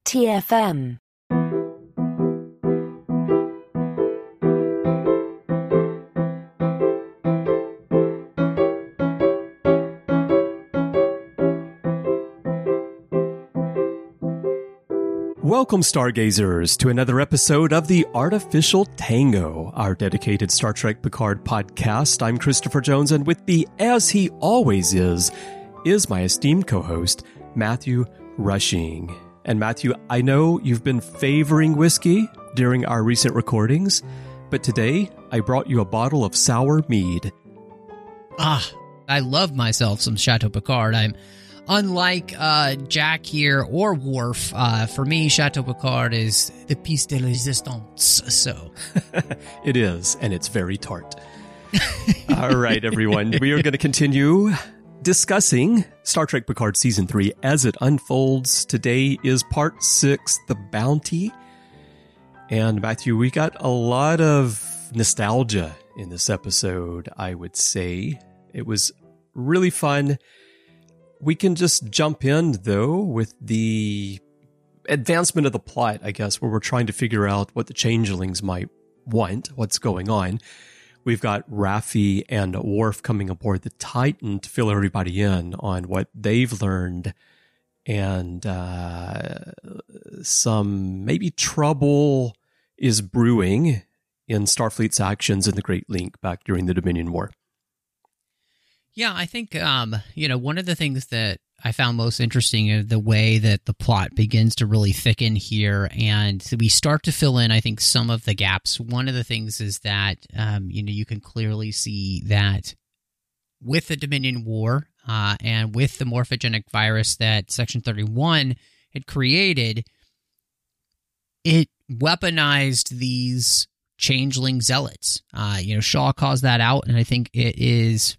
TFM. Welcome, Stargazers, to another episode of The Artificial Tango, our dedicated Star Trek Picard podcast. I'm Christopher Jones, and with me, as he always is my esteemed co-host, Matthew Rushing. And Matthew, I know you've been favoring whiskey during our recent recordings, but today I brought you a bottle of sour mead. I love myself some Chateau Picard. I'm unlike Jack here or Worf. For me, Chateau Picard is the piece de resistance. So It is, and it's very tart. All right, everyone. We are going to continue discussing Star Trek Picard Season 3 as it unfolds. Today is Part 6, The Bounty. And Matthew, we got a lot of nostalgia in this episode, I would say. It was really fun. We can just jump in, though, with the advancement of the plot, I guess, where we're trying to figure out what the changelings might want, what's going on. We've got Raffi and Worf coming aboard the Titan to fill everybody in on what they've learned, and some maybe trouble is brewing in Starfleet's actions in the Great Link back during the Dominion War. yeah, I think one of the things that I found most interesting is the way that the plot begins to really thicken here, and we start to fill in, I think, some of the gaps. One of the things is that you can clearly see that with the Dominion War and with the morphogenic virus that Section 31 had created, it weaponized these changeling zealots. Shaw calls that out, and I think it is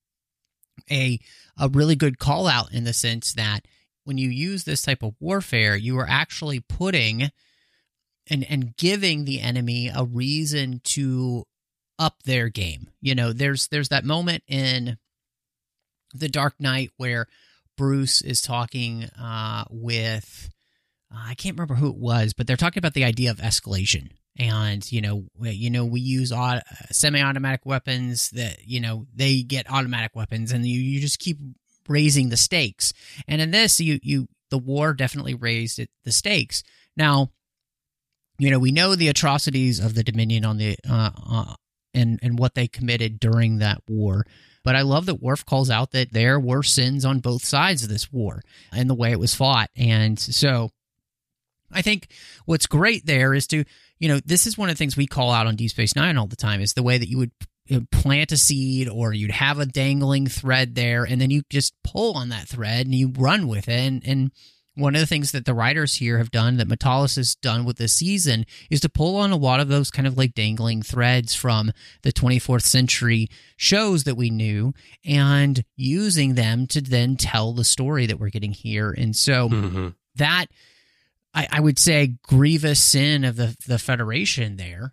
a really good call out in the sense that when you use this type of warfare, you are actually putting and giving the enemy a reason to up their game. There's that moment in The Dark Knight where Bruce is talking with I can't remember who it was, but they're talking about the idea of escalation. And, we use semi-automatic weapons that, they get automatic weapons, and you just keep raising the stakes. And in this, the war definitely raised the stakes. Now, we know the atrocities of the Dominion on the and what they committed during that war. But I love that Worf calls out that there were sins on both sides of this war and the way it was fought. And so I think what's great there is to, this is one of the things we call out on Deep Space Nine all the time, is the way that you would plant a seed, or you'd have a dangling thread there, and then you just pull on that thread and you run with it. And one of the things that the writers here have done, that Matalas has done with this season, is to pull on a lot of those kind of like dangling threads from the 24th century shows that we knew, and using them to then tell the story that we're getting here. And so that, I would say, grievous sin of the Federation there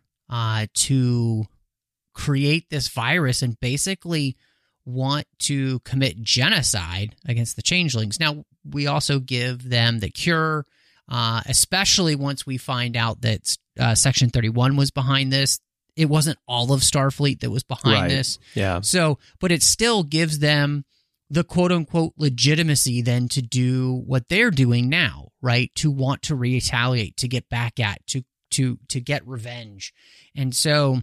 to create this virus and basically want to commit genocide against the changelings. Now, we also give them the cure, especially once we find out that Section 31 was behind this. It wasn't all of Starfleet that was behind this. Yeah. So, but it still gives them the quote-unquote legitimacy then to do what they're doing now, right? To want to retaliate, to get back at, to get revenge. And so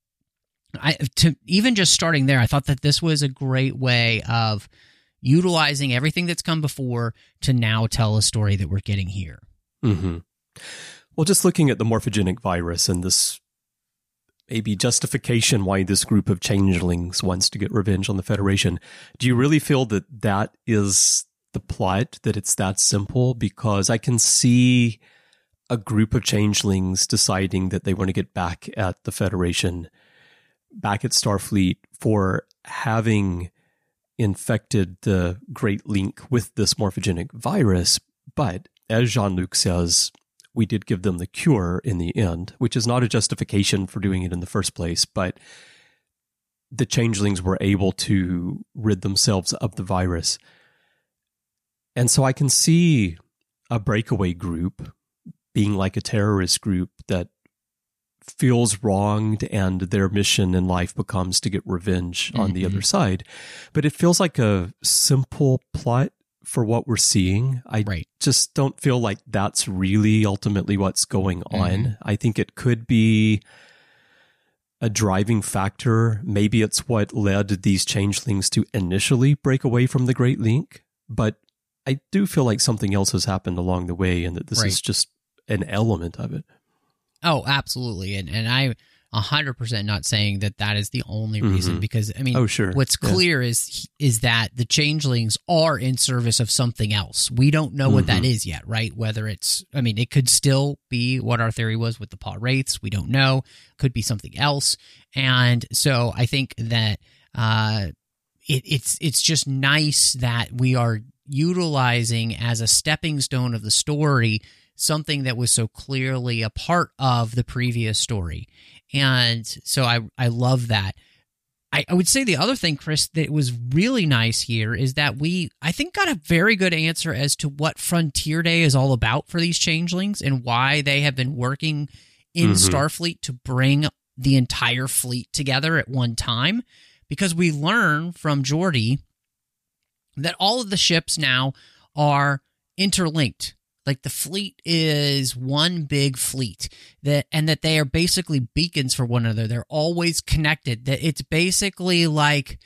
even just starting there, I thought that this was a great way of utilizing everything that's come before to now tell a story that we're getting here. Mm-hmm. Well, just looking at the morphogenic virus and this maybe justification why this group of changelings wants to get revenge on the Federation, do you really feel that that is the plot, that it's that simple? Because I can see a group of changelings deciding that they want to get back at the Federation, back at Starfleet, for having infected the Great Link with this morphogenic virus. But as Jean-Luc says, we did give them the cure in the end, which is not a justification for doing it in the first place, but the changelings were able to rid themselves of the virus. And so I can see a breakaway group being like a terrorist group that feels wronged and their mission in life becomes to get revenge on the other side. But it feels like a simple plot for what we're seeing. I just don't feel like that's really ultimately what's going on. I think it could be a driving factor. Maybe it's what led these changelings to initially break away from the Great Link. But I do feel like something else has happened along the way and that this is just an element of it. Oh, absolutely. And I 100% not saying that that is the only reason, because I mean, what's clear is that the changelings are in service of something else. We don't know what that is yet, right? Whether it's, I mean, it could still be what our theory was with the Pah-wraiths. We don't know. Could be something else. And so I think that it's just nice that we are utilizing as a stepping stone of the story something that was so clearly a part of the previous story. And so I love that. I would say the other thing, Chris, that was really nice here is that we, I think, got a very good answer as to what Frontier Day is all about for these changelings and why they have been working in Starfleet to bring the entire fleet together at one time. Because we learn from Geordi that all of the ships now are interlinked. Like the fleet is one big fleet, and that they are basically beacons for one another. They're always connected. That it's basically like,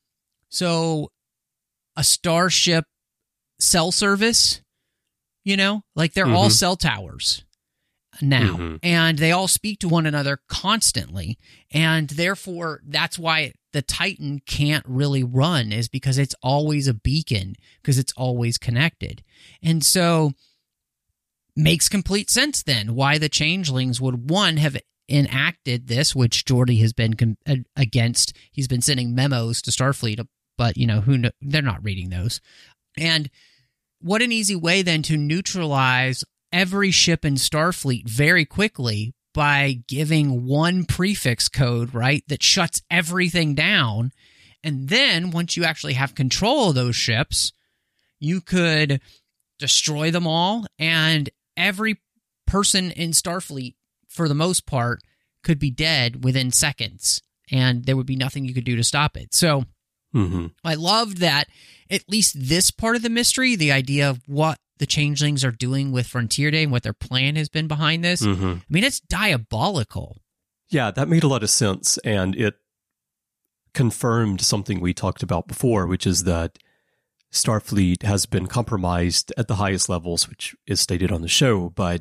so a starship cell service, you know, like they're all cell towers now, and they all speak to one another constantly, and therefore that's why the Titan can't really run, is because it's always a beacon, because it's always connected. And so makes complete sense then why the changelings would, one, have enacted this, which Geordi has been against. He's been sending memos to Starfleet, but, you know, they're not reading those. And what an easy way then to neutralize every ship in Starfleet very quickly by giving one prefix code, right, that shuts everything down. And then once you actually have control of those ships, you could destroy them all, and every person in Starfleet, for the most part, could be dead within seconds, and there would be nothing you could do to stop it. So I loved that, at least this part of the mystery, the idea of what the changelings are doing with Frontier Day and what their plan has been behind this. I mean, it's diabolical. Yeah, that made a lot of sense, and it confirmed something we talked about before, which is that Starfleet has been compromised at the highest levels, which is stated on the show, but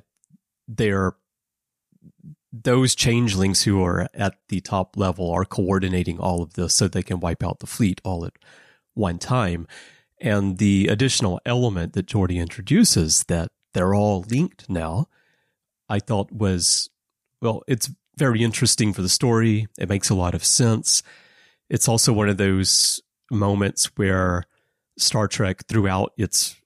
those changelings who are at the top level are coordinating all of this so they can wipe out the fleet all at one time. And the additional element that Geordi introduces, that they're all linked now, I thought was, well, it's very interesting for the story. It makes a lot of sense. It's also one of those moments where Star Trek, throughout its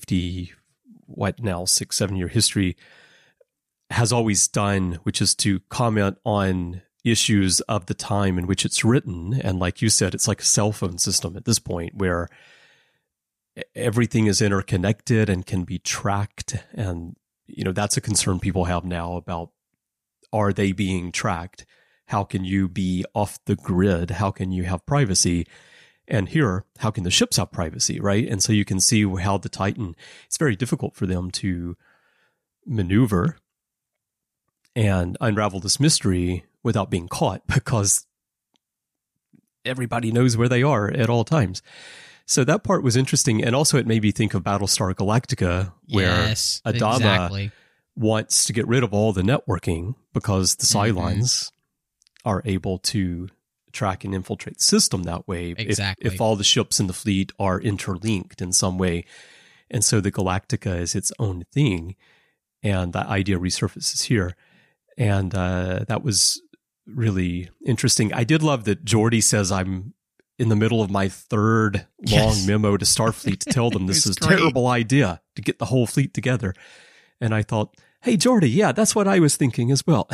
6-7 year history, has always done, which is to comment on issues of the time in which it's written. And like you said, it's like a cell phone system at this point where everything is interconnected and can be tracked. And, you know, that's a concern people have now about, are they being tracked? How can you be off the grid? How can you have privacy? And here, how can the ships have privacy, right? And so you can see how the Titan, it's very difficult for them to maneuver and unravel this mystery without being caught, because everybody knows where they are at all times. So that part was interesting. And also it made me think of Battlestar Galactica, where Adama wants to get rid of all the networking because the Cylons are able to track and infiltrate the system that way. If all the ships in the fleet are interlinked in some way. And so the Galactica is its own thing. And that idea resurfaces here. And that was really interesting. I did love that Geordi says, I'm in the middle of my third long memo to Starfleet to tell them this is a terrible idea to get the whole fleet together. And I thought, hey, Geordi, yeah, that's what I was thinking as well.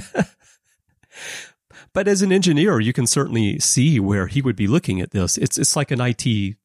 But as an engineer, you can certainly see where he would be looking at this. It's like an IT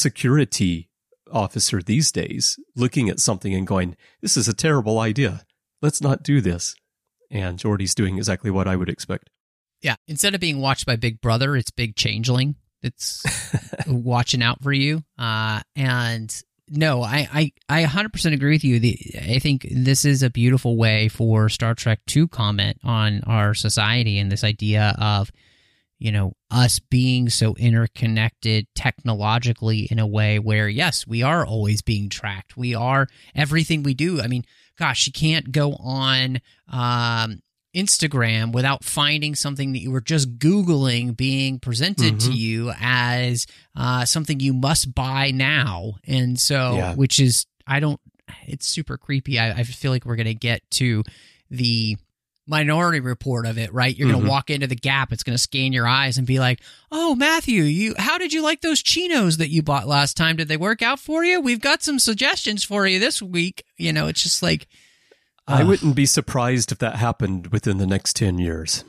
security officer these days looking at something and going, this is a terrible idea. let's not do this. And Geordi's doing exactly what I would expect. Yeah. Instead of being watched by Big Brother, it's Big Changeling that's watching out for you. And no, I 100% agree with you. I think this is a beautiful way for Star Trek to comment on our society and this idea of, us being so interconnected technologically in a way where, yes, we are always being tracked. We are everything we do. I mean, gosh, you can't go on Instagram without finding something that you were just Googling being presented to you as something you must buy now. And so, which is, it's super creepy. I feel like we're going to get to the Minority Report of it, right? You're going to walk into the Gap. It's going to scan your eyes and be like, "Oh, Matthew, how did you like those chinos that you bought last time? Did they work out for you? We've got some suggestions for you this week." It's just like, I wouldn't be surprised if that happened within the next 10 years.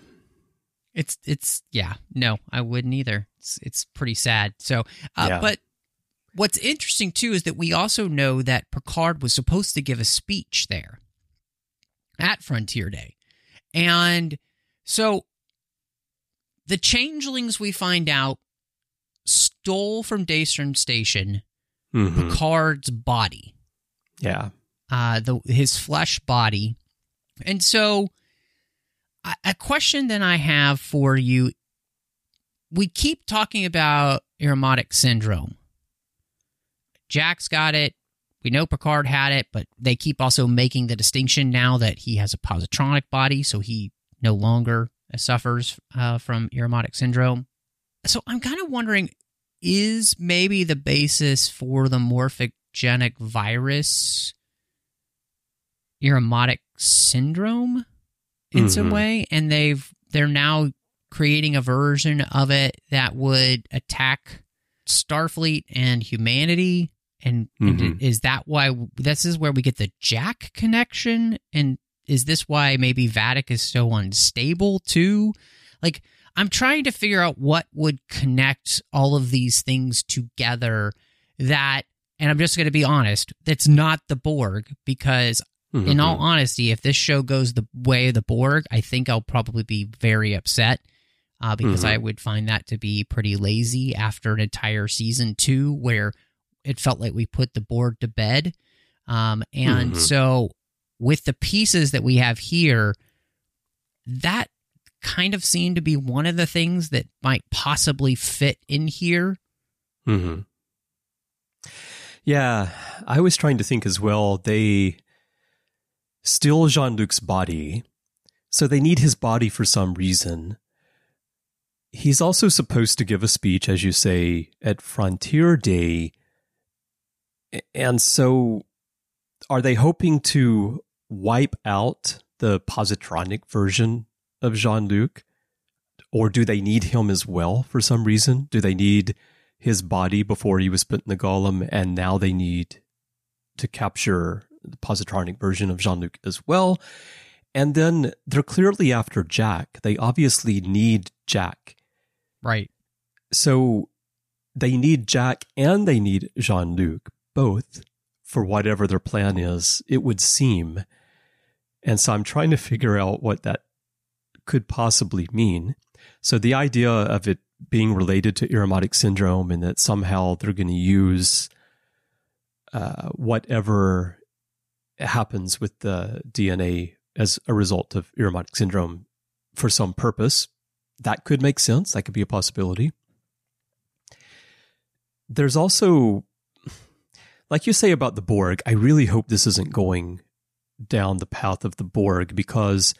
No, I wouldn't either. It's pretty sad. So, but what's interesting too is that we also know that Picard was supposed to give a speech there at Frontier Day. And so the changelings, we find out, stole from Daystrom Station Picard's body. Yeah. His flesh body. And so a question that I have for you, we keep talking about Irumodic syndrome. Jack's got it. We know Picard had it, but they keep also making the distinction now that he has a positronic body, so he no longer suffers from Irumodic syndrome. So I'm kind of wondering, is maybe the basis for the morphogenic virus Irumodic syndrome in some way? And they're now creating a version of it that would attack Starfleet and humanity. And is that why this is where we get the Jack connection? And is this why maybe Vadic is so unstable too? Like, I'm trying to figure out what would connect all of these things together that, and I'm just going to be honest, that's not the Borg, because in all honesty, if this show goes the way of the Borg, I think I'll probably be very upset because I would find that to be pretty lazy after an entire season 2 where it felt like we put the Borg to bed. And so with the pieces that we have here, that kind of seemed to be one of the things that might possibly fit in here. Yeah, I was trying to think as well. They steal Jean-Luc's body, so they need his body for some reason. He's also supposed to give a speech, as you say, at Frontier Day. And so are they hoping to wipe out the positronic version of Jean-Luc? Or do they need him as well for some reason? Do they need his body before he was put in the golem, and now they need to capture the positronic version of Jean-Luc as well? And then they're clearly after Jack. They obviously need Jack. Right. So they need Jack and they need Jean-Luc, both, for whatever their plan is, it would seem. And so I'm trying to figure out what that could possibly mean. So the idea of it being related to Irumodic syndrome and that somehow they're going to use whatever happens with the DNA as a result of Irumodic syndrome for some purpose, that could make sense. That could be a possibility. There's also, like you say about the Borg, I really hope this isn't going down the path of the Borg, because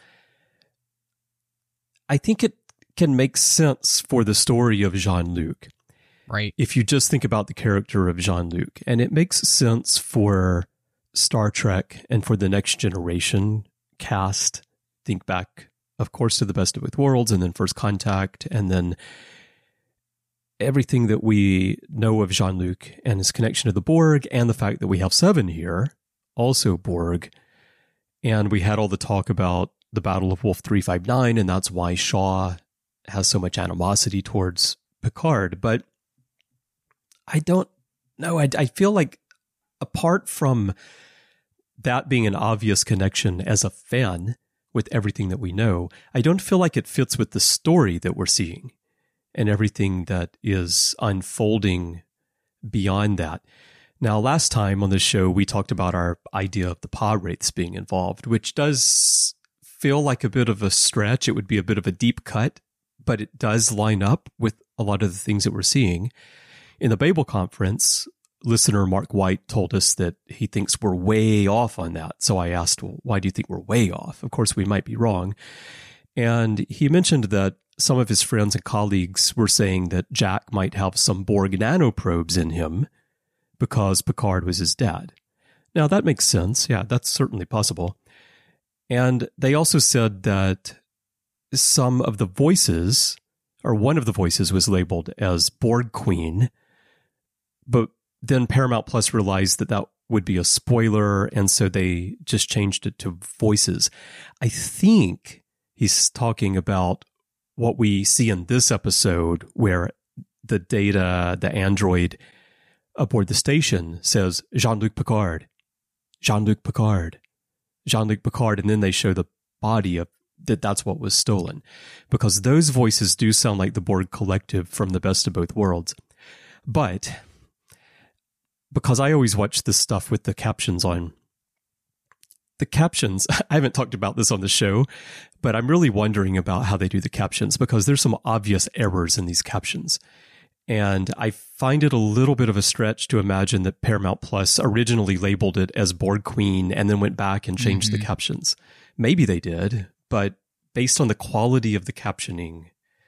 I think it can make sense for the story of Jean-Luc. Right. If you just think about the character of Jean-Luc, and it makes sense for Star Trek and for the Next Generation cast. Think back, of course, to The Best of Both Worlds, and then First Contact, and then everything that we know of Jean-Luc and his connection to the Borg, and the fact that we have Seven here, also Borg. And we had all the talk about the Battle of Wolf 359, and that's why Shaw has so much animosity towards Picard. But I don't know. I feel like apart from that being an obvious connection as a fan with everything that we know, I don't feel like it fits with the story that we're seeing and everything that is unfolding beyond that. Now, last time on the show, we talked about our idea of the Pah-wraiths being involved, which does feel like a bit of a stretch. It would be a bit of a deep cut, but it does line up with a lot of the things that we're seeing. In the Babel conference, listener Mark White told us that he thinks we're way off on that. So I asked, well, why do you think we're way off? Of course, we might be wrong. And he mentioned that some of his friends and colleagues were saying that Jack might have some Borg nanoprobes in him because Picard was his dad. Now, that makes sense. Yeah, that's certainly possible. And they also said that some of the voices, or one of the voices was labeled as Borg Queen, but then Paramount Plus realized that that would be a spoiler, and so they just changed it to voices. I think he's talking about what we see in this episode where the Data, the android aboard the station says, Jean-Luc Picard, Jean-Luc Picard, Jean-Luc Picard, and then they show the body of that's what was stolen. Because those voices do sound like the Borg Collective from The Best of Both Worlds. But because I always watch this stuff with the captions on, the captions, I haven't talked about this on the show, but I'm really wondering about how they do the captions because there's some obvious errors in these captions. And I find it a little bit of a stretch to imagine that Paramount Plus originally labeled it as Borg Queen and then went back and changed the captions. Maybe they did, but based on the quality of the captioning,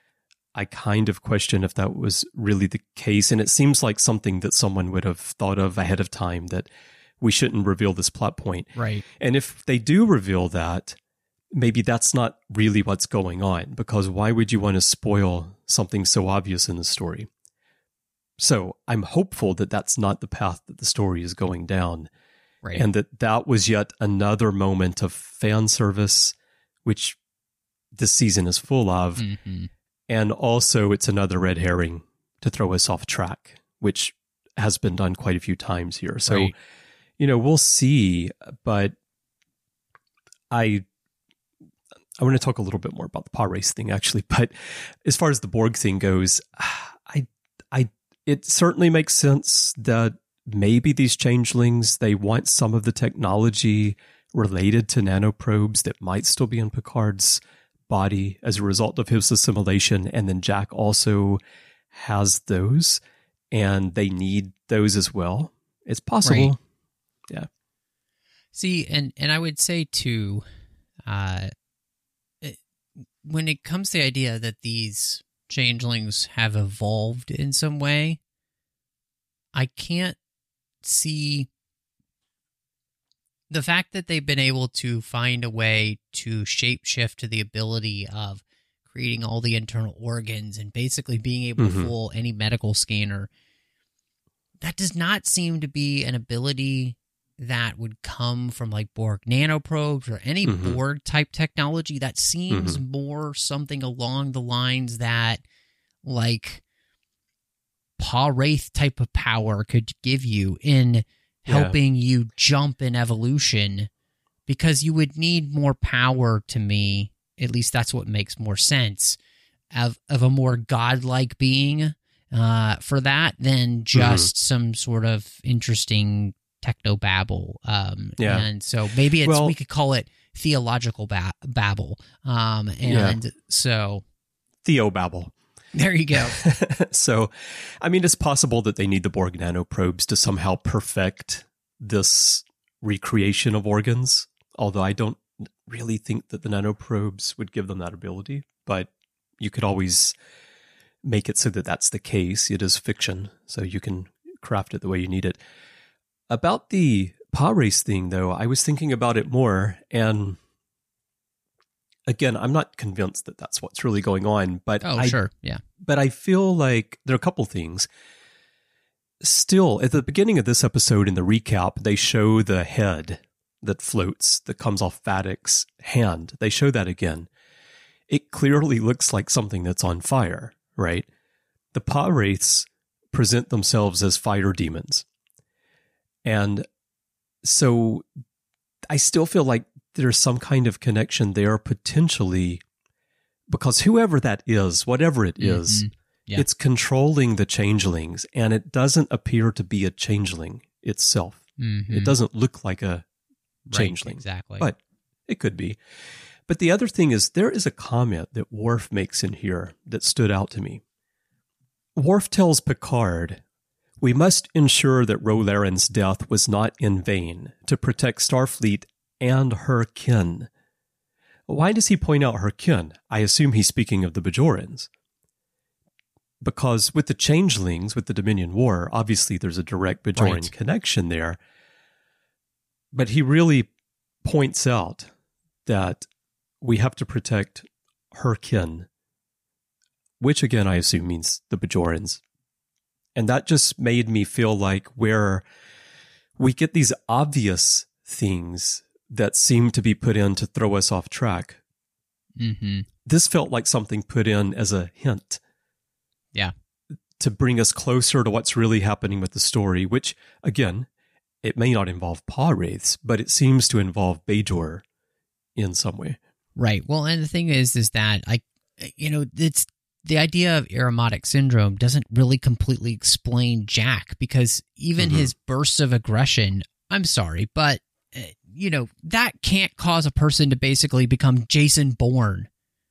I kind of question if that was really the case. And it seems like something that someone would have thought of ahead of time, that we shouldn't reveal this plot point. Right. And if they do reveal that, maybe that's not really what's going on, because why would you want to spoil something so obvious in the story? So I'm hopeful that that's not the path that the story is going down. Right. And that was yet another moment of fan service, which this season is full of. Mm-hmm. And also it's another red herring to throw us off track, which has been done quite a few times here. So, right. We'll see, but I want to talk a little bit more about the Pah-wraiths thing, actually. But as far as the Borg thing goes, it certainly makes sense that maybe these changelings, they want some of the technology related to nanoprobes that might still be in Picard's body as a result of his assimilation. And then Jack also has those, and they need those as well. It's possible. Right. Yeah. See, and I would say too, when it comes to the idea that these changelings have evolved in some way, I can't see the fact that they've been able to find a way to shapeshift to the ability of creating all the internal organs and basically being able to fool any medical scanner. That does not seem to be an ability that would come from like Borg nanoprobes or any Borg type technology. That seems more something along the lines that like Pah-wraith type of power could give you in helping you jump in evolution, because you would need more power, to me. At least that's what makes more sense of a more godlike being for that than just some sort of interesting technobabble. And so maybe we could call it theological babble. So Theobabble. There you go. So, I mean, it's possible that they need the Borg nanoprobes to somehow perfect this recreation of organs, although I don't really think that the nanoprobes would give them that ability. But you could always make it so that that's the case. It is fiction, so you can craft it the way you need it. About the Pah-wraiths thing, though, I was thinking about it more, and again, I'm not convinced that that's what's really going on, but sure, yeah. But I feel like there are a couple things. Still, at the beginning of this episode, in the recap, they show the head that floats, that comes off Vadick's hand. They show that again. It clearly looks like something that's on fire, right? The Pah-wraiths present themselves as fire demons. And so I still feel like there's some kind of connection there potentially, because whoever that is, whatever it is, it's controlling the changelings, and it doesn't appear to be a changeling itself. It doesn't look like a changeling. Right, exactly. But it could be. But the other thing is, there is a comment that Worf makes in here that stood out to me. Worf tells Picard, "We must ensure that Rolarin's death was not in vain to protect Starfleet and her kin." Why does he point out her kin? I assume he's speaking of the Bajorans. Because with the changelings, with the Dominion War, obviously there's a direct Bajoran connection there. But he really points out that we have to protect her kin, which again I assume means the Bajorans. And that just made me feel like where we get these obvious things that seem to be put in to throw us off track. This felt like something put in as a hint. Yeah. To bring us closer to what's really happening with the story, which, again, it may not involve Pah-wraiths, but it seems to involve Bajor in some way. Right. Well, and the thing is that it's the idea of aromatic syndrome doesn't really completely explain Jack, because even his bursts of aggression, I'm sorry, but that can't cause a person to basically become Jason Bourne.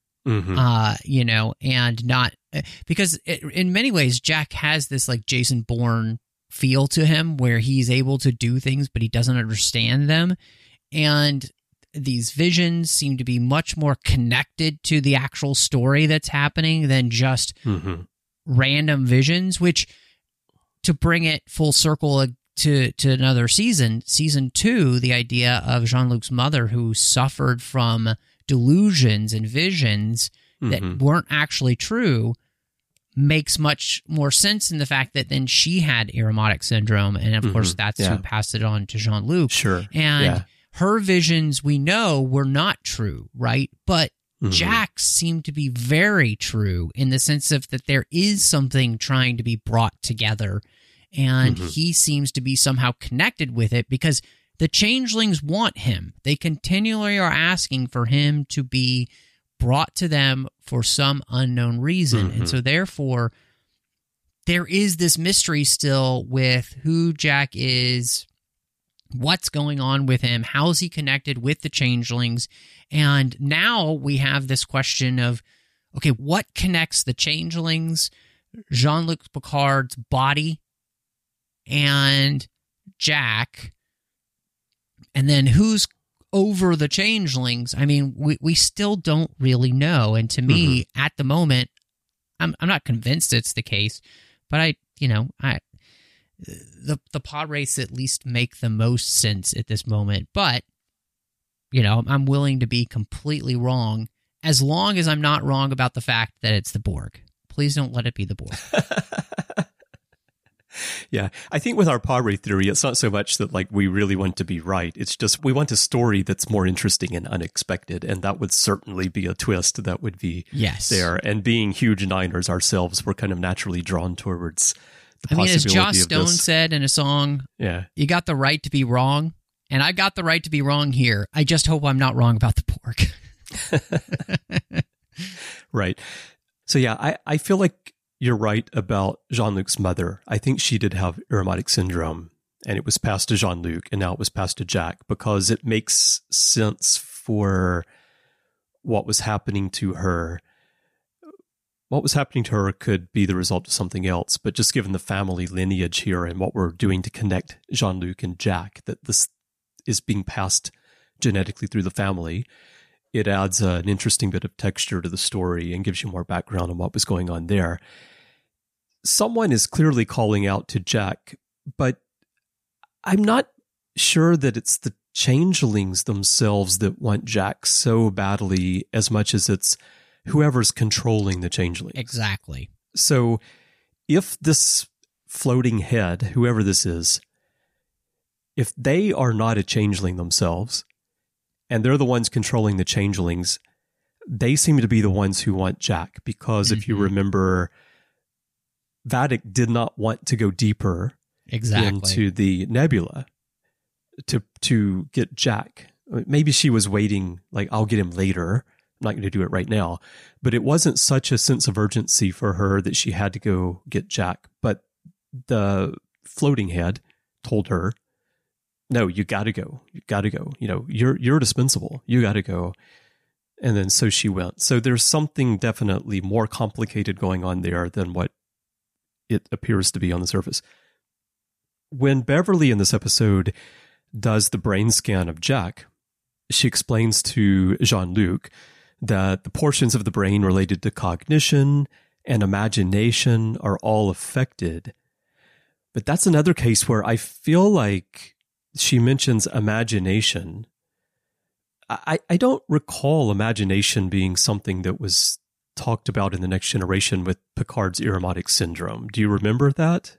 And not because in many ways Jack has this like Jason Bourne feel to him where he's able to do things, but he doesn't understand them. And these visions seem to be much more connected to the actual story that's happening than just random visions, which, to bring it full circle to another season 2, the idea of Jean-Luc's mother who suffered from delusions and visions that weren't actually true makes much more sense in the fact that then she had aromatic syndrome, and of course that's who passed it on to Jean-Luc. Sure. And her visions, we know, were not true, right? But Jack's seem to be very true in the sense of that there is something trying to be brought together, and he seems to be somehow connected with it because the changelings want him. They continually are asking for him to be brought to them for some unknown reason. And so therefore, there is this mystery still with who Jack is, what's going on with him, how's he connected with the changelings. And now we have this question of, okay, what connects the changelings, Jean-Luc Picard's body, and Jack, and then who's over the changelings? I mean, we still don't really know. And to me, at the moment, I'm not convinced it's the case, but the Pah-wraiths at least make the most sense at this moment. But, I'm willing to be completely wrong as long as I'm not wrong about the fact that it's the Borg. Please don't let it be the Borg. Yeah, I think with our Pah-wraith theory, it's not so much that we really want to be right. It's just we want a story that's more interesting and unexpected, and that would certainly be a twist that would be there. And being huge Niners ourselves, we're kind of naturally drawn towards the possibility as Joss of Stone said in a song, you got the right to be wrong, and I got the right to be wrong here. I just hope I'm not wrong about the Borg. Right. So yeah, I feel like you're right about Jean-Luc's mother. I think she did have aromatic syndrome, and it was passed to Jean-Luc, and now it was passed to Jack, because it makes sense for what was happening to her. What was happening to her could be the result of something else, but just given the family lineage here and what we're doing to connect Jean-Luc and Jack, that this is being passed genetically through the family, it adds an interesting bit of texture to the story and gives you more background on what was going on there. Someone is clearly calling out to Jack, but I'm not sure that it's the changelings themselves that want Jack so badly as much as it's whoever's controlling the changelings. Exactly. So if this floating head, whoever this is, if they are not a changeling themselves, and they're the ones controlling the changelings, they seem to be the ones who want Jack, because if you remember, Vadic did not want to go deeper into the nebula. to get Jack. Maybe she was waiting, like, I'll get him later. I'm not going to do it right now. But it wasn't such a sense of urgency for her that she had to go get Jack. But the floating head told her, no, you got to go. You got to go. You know, you're dispensable. You got to go. And then so she went. So there's something definitely more complicated going on there than what it appears to be on the surface. When Beverly in this episode does the brain scan of Jack, she explains to Jean-Luc that the portions of the brain related to cognition and imagination are all affected. But that's another case where I feel like she mentions imagination. I don't recall imagination being something that was talked about in The Next Generation with Picard's Irumodic syndrome. Do you remember that?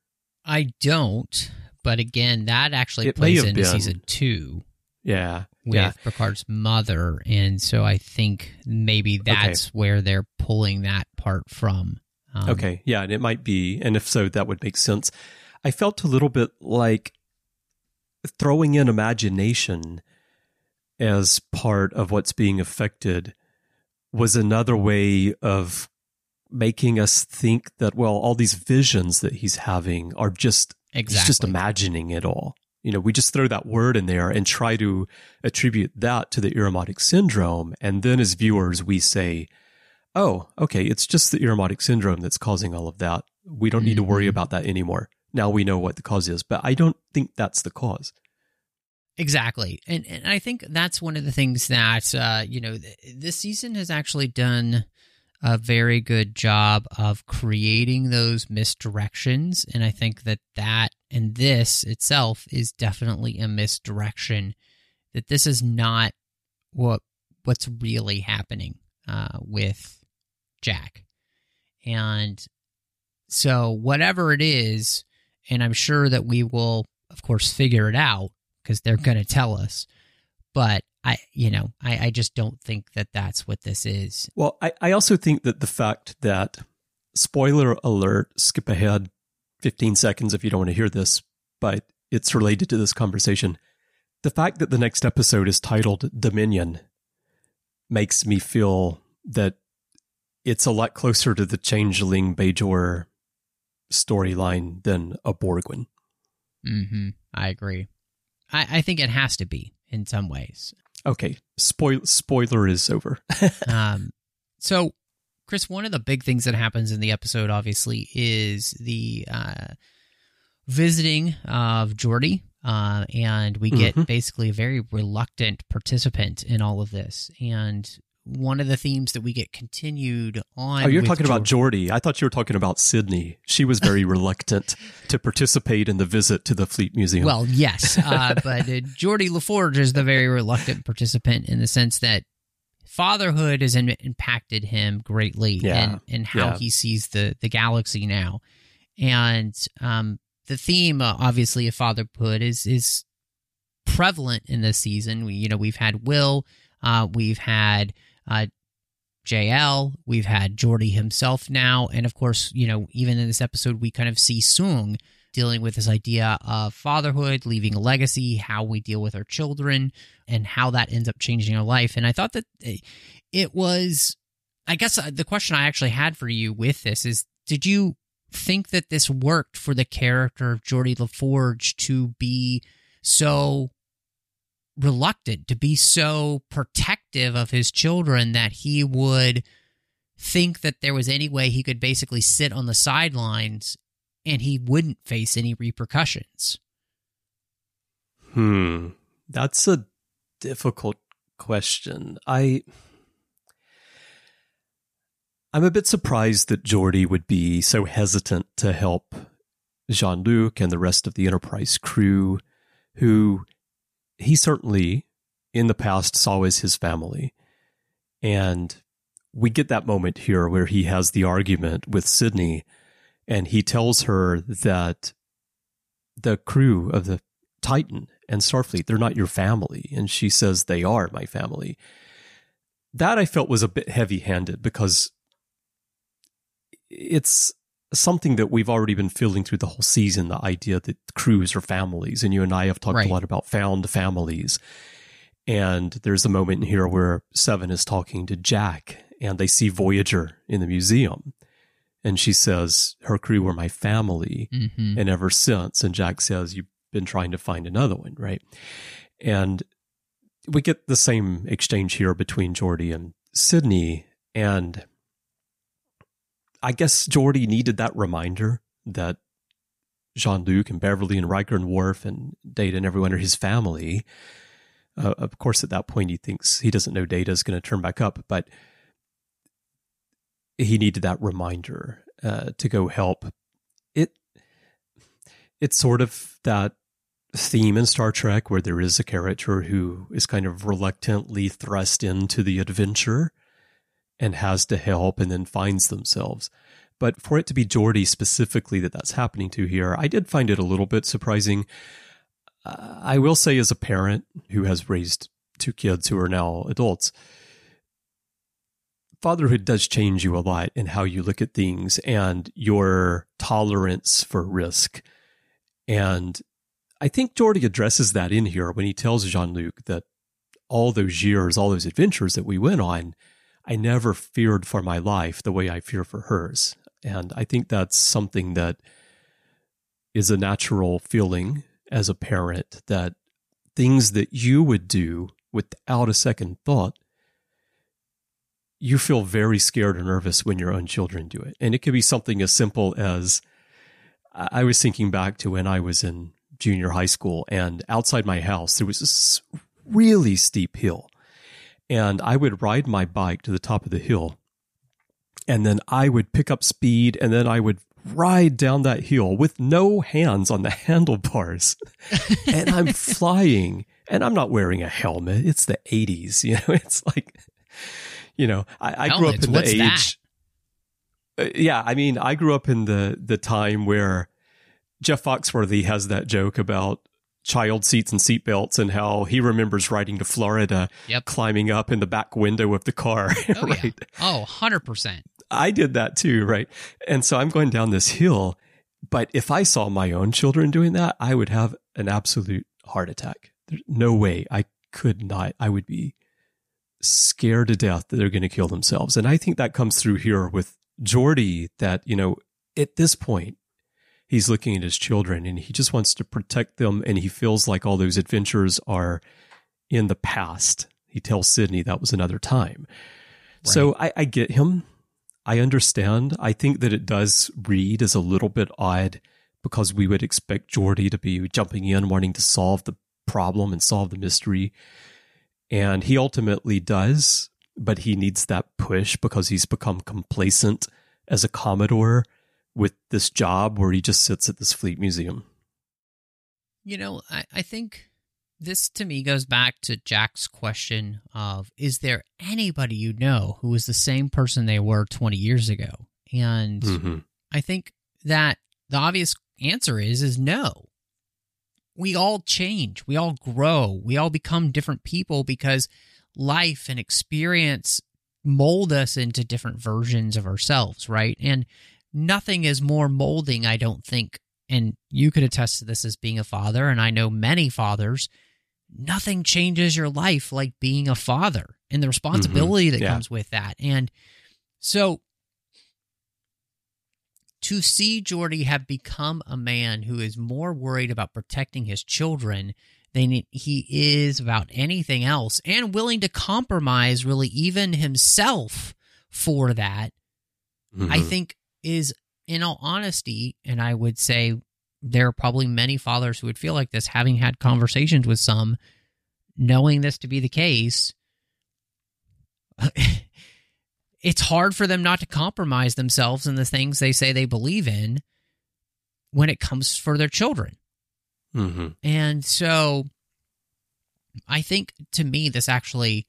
I don't, but again, that actually plays into season 2. Yeah. With Picard's mother, and so I think maybe that's where they're pulling that part from. Okay, yeah, and it might be, and if so, that would make sense. I felt a little bit like throwing in imagination as part of what's being affected was another way of making us think that, well, all these visions that he's having are just, he's just imagining it all. You know, we just throw that word in there and try to attribute that to the Irumodic syndrome. And then as viewers, we say, oh, okay, it's just the Irumodic syndrome that's causing all of that. We don't need to worry about that anymore. Now we know what the cause is, but I don't think that's the cause. Exactly. And I think that's one of the things that, this season has actually done a very good job of creating those misdirections. And I think that and this itself is definitely a misdirection, that this is not what's really happening with Jack. And so whatever it is, and I'm sure that we will, of course, figure it out because they're going to tell us. But I just don't think that that's what this is. Well, I also think that the fact that, spoiler alert, skip ahead 15 seconds if you don't want to hear this, but it's related to this conversation. The fact that the next episode is titled Dominion makes me feel that it's a lot closer to the Changeling Bajor storyline than a Borg-Win. Mm-hmm. I agree. I think it has to be in some ways. Okay. Spoiler is over. So, Chris, one of the big things that happens in the episode, obviously, is the visiting of Geordi, and we get basically a very reluctant participant in all of this. And one of the themes that we get continued on... Oh, you're talking about Geordi. I thought you were talking about Sydney. She was very reluctant to participate in the visit to the Fleet Museum. Well, yes, but Geordi LaForge is the very reluctant participant in the sense that fatherhood has impacted him greatly in how he sees the galaxy now. And the theme, obviously, of fatherhood is prevalent in this season. We've had Will, we've had JL, we've had Geordi himself now, and of course, even in this episode, we kind of see Soong dealing with this idea of fatherhood, leaving a legacy, how we deal with our children, and how that ends up changing our life. And I thought that it was, I guess the question I actually had for you with this is, did you think that this worked for the character of Geordi LaForge to be so reluctant, to be so protective of his children that he would think that there was any way he could basically sit on the sidelines and he wouldn't face any repercussions? That's a difficult question. I'm a bit surprised that Geordi would be so hesitant to help Jean-Luc and the rest of the Enterprise crew, who he certainly in the past saw as his family. And we get that moment here where he has the argument with Sydney, and he tells her that the crew of the Titan and Starfleet, they're not your family. And she says, they are my family. That I felt was a bit heavy-handed, because it's something that we've already been feeling through the whole season, the idea that crews are families. And you and I have talked a lot about found families. And there's a moment in here where Seven is talking to Jack, and they see Voyager in the museum. And she says, her crew were my family, and ever since. And Jack says, you've been trying to find another one, right? And we get the same exchange here between Geordi and Sydney. And I guess Geordi needed that reminder that Jean-Luc and Beverly and Riker and Worf and Data and everyone are his family. Of course, at that point, he thinks he doesn't know Data is going to turn back up, but he needed that reminder to go help. It's sort of that theme in Star Trek where there is a character who is kind of reluctantly thrust into the adventure and has to help and then finds themselves. But for it to be Geordi specifically that's happening to here, I did find it a little bit surprising. I will say, as a parent who has raised two kids who are now adults, fatherhood does change you a lot in how you look at things and your tolerance for risk. And I think Geordi addresses that in here when he tells Jean-Luc that all those years, all those adventures that we went on, I never feared for my life the way I fear for hers. And I think that's something that is a natural feeling as a parent, that things that you would do without a second thought, you feel very scared or nervous when your own children do it. And it could be something as simple as, I was thinking back to when I was in junior high school, and outside my house, there was this really steep hill. And I would ride my bike to the top of the hill, and then I would pick up speed, and then I would ride down that hill with no hands on the handlebars. And I'm flying, and I'm not wearing a helmet. It's the 80s, it's like, I grew up in the age. I grew up in the time where Jeff Foxworthy has that joke about child seats and seatbelts and how he remembers riding to Florida, climbing up in the back window of the car. Oh, right? Yeah. Oh, 100%. I did that too, right? And so I'm going down this hill, but if I saw my own children doing that, I would have an absolute heart attack. There's no way. I could not. I would be scared to death that they're going to kill themselves. And I think that comes through here with Geordi, that, at this point, he's looking at his children and he just wants to protect them. And he feels like all those adventures are in the past. He tells Sydney that was another time. Right. So I get him. I understand. I think that it does read as a little bit odd because we would expect Geordi to be jumping in, wanting to solve the problem and solve the mystery. And he ultimately does, but he needs that push because he's become complacent as a Commodore with this job where he just sits at this fleet museum. I think this to me goes back to Jack's question of, is there anybody you know who is the same person they were 20 years ago? And I think that the obvious answer is no. We all change. We all grow. We all become different people because life and experience mold us into different versions of ourselves, right? And nothing is more molding, I don't think, and you could attest to this as being a father, and I know many fathers, nothing changes your life like being a father and the responsibility that comes with that. And so to see Geordi have become a man who is more worried about protecting his children than he is about anything else, and willing to compromise really even himself for that, I think is, in all honesty, and I would say there are probably many fathers who would feel like this, having had conversations with some, knowing this to be the case, it's hard for them not to compromise themselves in the things they say they believe in when it comes for their children. And so I think, to me, this actually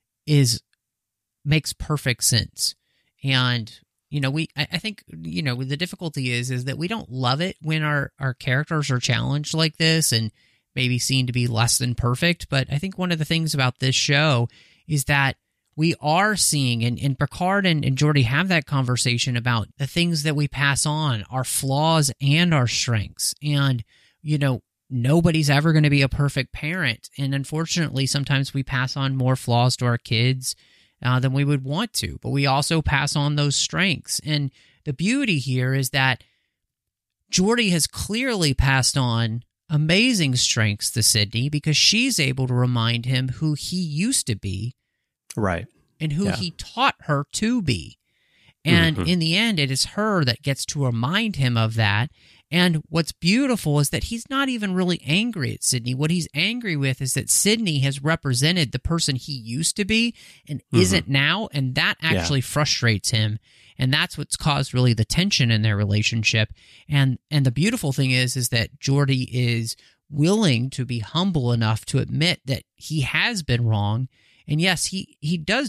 makes perfect sense. And I think, the difficulty is that we don't love it when our characters are challenged like this and maybe seen to be less than perfect. But I think one of the things about this show is that we are seeing, and Picard and Geordi have that conversation about the things that we pass on, our flaws and our strengths. And, nobody's ever going to be a perfect parent. And unfortunately, sometimes we pass on more flaws to our kids than we would want to. But we also pass on those strengths. And the beauty here is that Geordi has clearly passed on amazing strengths to Sydney because she's able to remind him who he used to be. Right. And who he taught her to be. And in the end, it is her that gets to remind him of that. And what's beautiful is that he's not even really angry at Sydney. What he's angry with is that Sydney has represented the person he used to be and isn't now. And that actually frustrates him. And that's what's caused really the tension in their relationship. And the beautiful thing is that Geordi is willing to be humble enough to admit that he has been wrong. And yes, he does,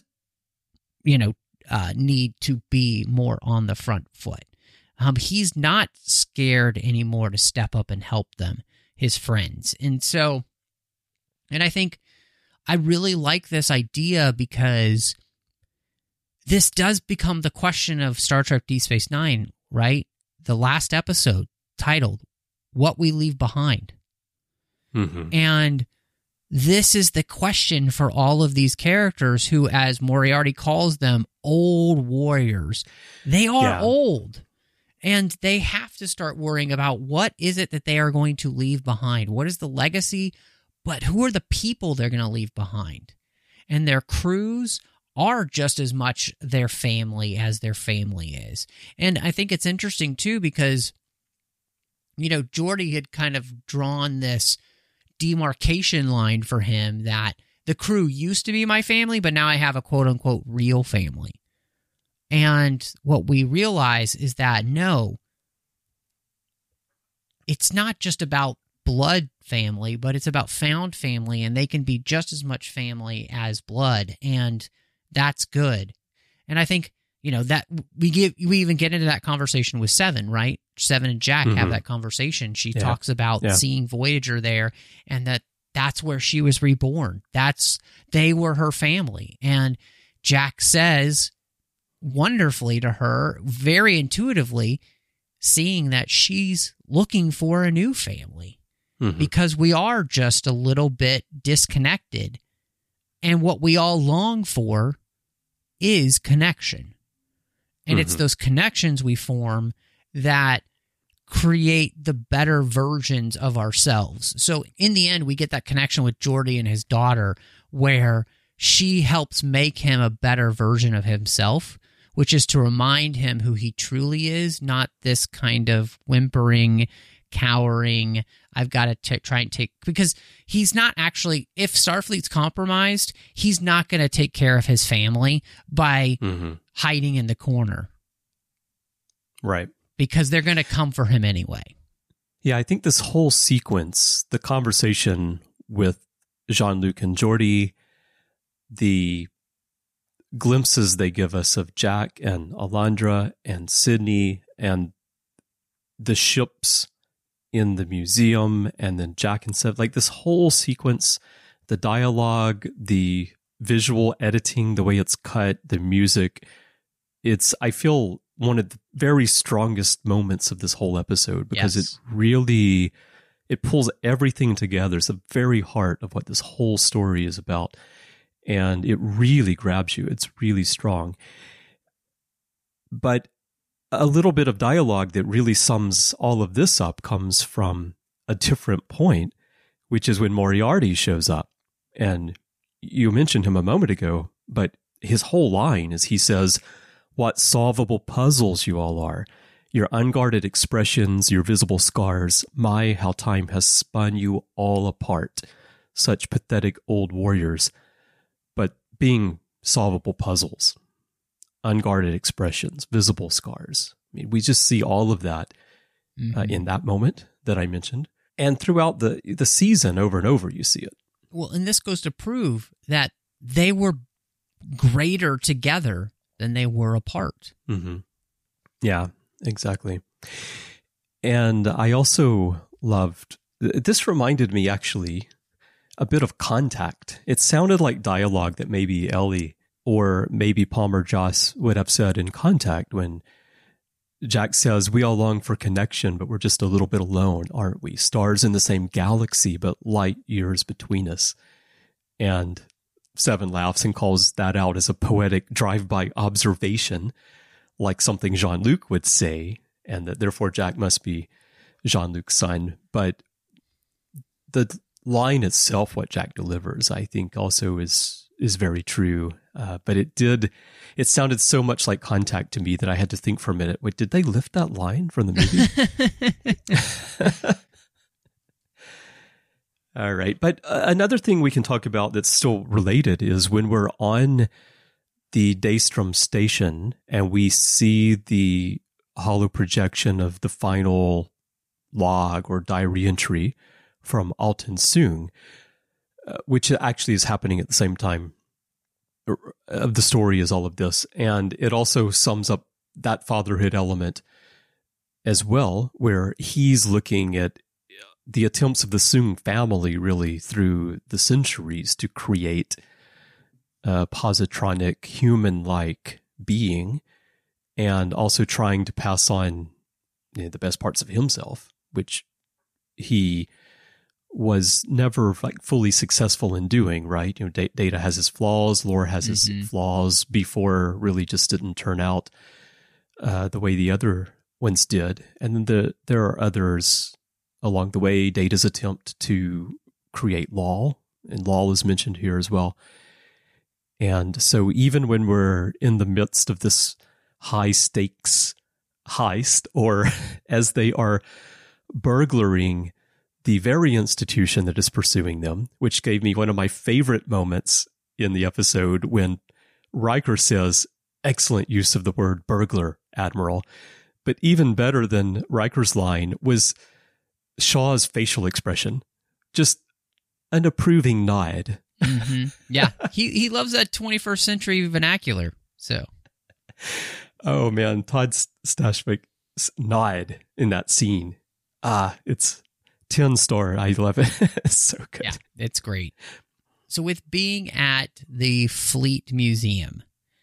need to be more on the front foot. He's not scared anymore to step up and help them, his friends. And I think I really like this idea because this does become the question of Star Trek Deep Space Nine, right? The last episode titled, What We Leave Behind. And this is the question for all of these characters who, as Moriarty calls them, old warriors. They are old. And they have to start worrying about what is it that they are going to leave behind? What is the legacy? But who are the people they're going to leave behind? And their crews are just as much their family as their family is. And I think it's interesting, too, because, Geordi had kind of drawn this demarcation line for him that the crew used to be my family, but now I have a quote-unquote real family. And what we realize is that, no, it's not just about blood family, but it's about found family, and they can be just as much family as blood, and that's good. And I think, that we even get into that conversation with Seven, right? Seven and Jack have that conversation. She talks about seeing Voyager there, and that's where she was reborn. They were her family. And Jack says wonderfully to her, very intuitively, seeing that she's looking for a new family because we are just a little bit disconnected. And what we all long for is connection. And it's those connections we form that create the better versions of ourselves. So in the end, we get that connection with Geordi and his daughter where she helps make him a better version of himself, which is to remind him who he truly is, not this kind of whimpering, cowering, I've got to try and take... Because he's not actually... If Starfleet's compromised, he's not going to take care of his family by hiding in the corner. Right. Because they're going to come for him anyway. Yeah, I think this whole sequence, the conversation with Jean-Luc and Geordi, the glimpses they give us of Jack and Alondra and Sydney and the ships in the museum and then Jack and Sev, like this whole sequence, the dialogue, the visual editing, the way it's cut, the music, it's, I feel, one of the very strongest moments of this whole episode because it pulls everything together. It's the very heart of what this whole story is about. And it really grabs you. It's really strong. But a little bit of dialogue that really sums all of this up comes from a different point, which is when Moriarty shows up. And you mentioned him a moment ago, but his whole line is he says, "What solvable puzzles you all are. Your unguarded expressions, your visible scars. My, how time has spun you all apart. Such pathetic old warriors." But being solvable puzzles, unguarded expressions, visible scars. I mean, we just see all of that in that moment that I mentioned. And throughout the season, over and over, you see it. Well, and this goes to prove that they were greater together than they were apart. Yeah, exactly. And I also loved, this reminded me actually a bit of Contact. It sounded like dialogue that maybe Ellie or maybe Palmer Joss would have said in Contact when Jack says, "We all long for connection, but we're just a little bit alone, aren't we? Stars in the same galaxy, but light years between us." And Seven laughs and calls that out as a poetic drive-by observation, like something Jean-Luc would say, and that therefore Jack must be Jean-Luc's son. But the line itself, what Jack delivers, I think also is very true. But it sounded so much like Contact to me that I had to think for a minute, wait, did they lift that line from the movie? All right. But another thing we can talk about that's still related is when we're on the Daystrom station and we see the holo projection of the final log or diary entry from Alton Soong, which actually is happening at the same time of the story as all of this. And it also sums up that fatherhood element as well, where he's looking at the attempts of the Soong family really through the centuries to create a positronic human-like being, and also trying to pass on the best parts of himself, which he was never like fully successful in doing, right? Data has his flaws, Lore has his flaws. Before really just didn't turn out the way the other ones did. And then there are others along the way. Data's attempt to create Law, and Law is mentioned here as well. And so even when we're in the midst of this high stakes heist, or as they are burglaring the very institution that is pursuing them, which gave me one of my favorite moments in the episode when Riker says, "Excellent use of the word burglar, Admiral." But even better than Riker's line was Shaw's facial expression. Just an approving nod. Mm-hmm. Yeah, he loves that 21st century vernacular. So, oh man, Todd Stashwick's nod in that scene. It's 10-star. I love it. It's so good. Yeah, it's great. So with being at the Fleet Museum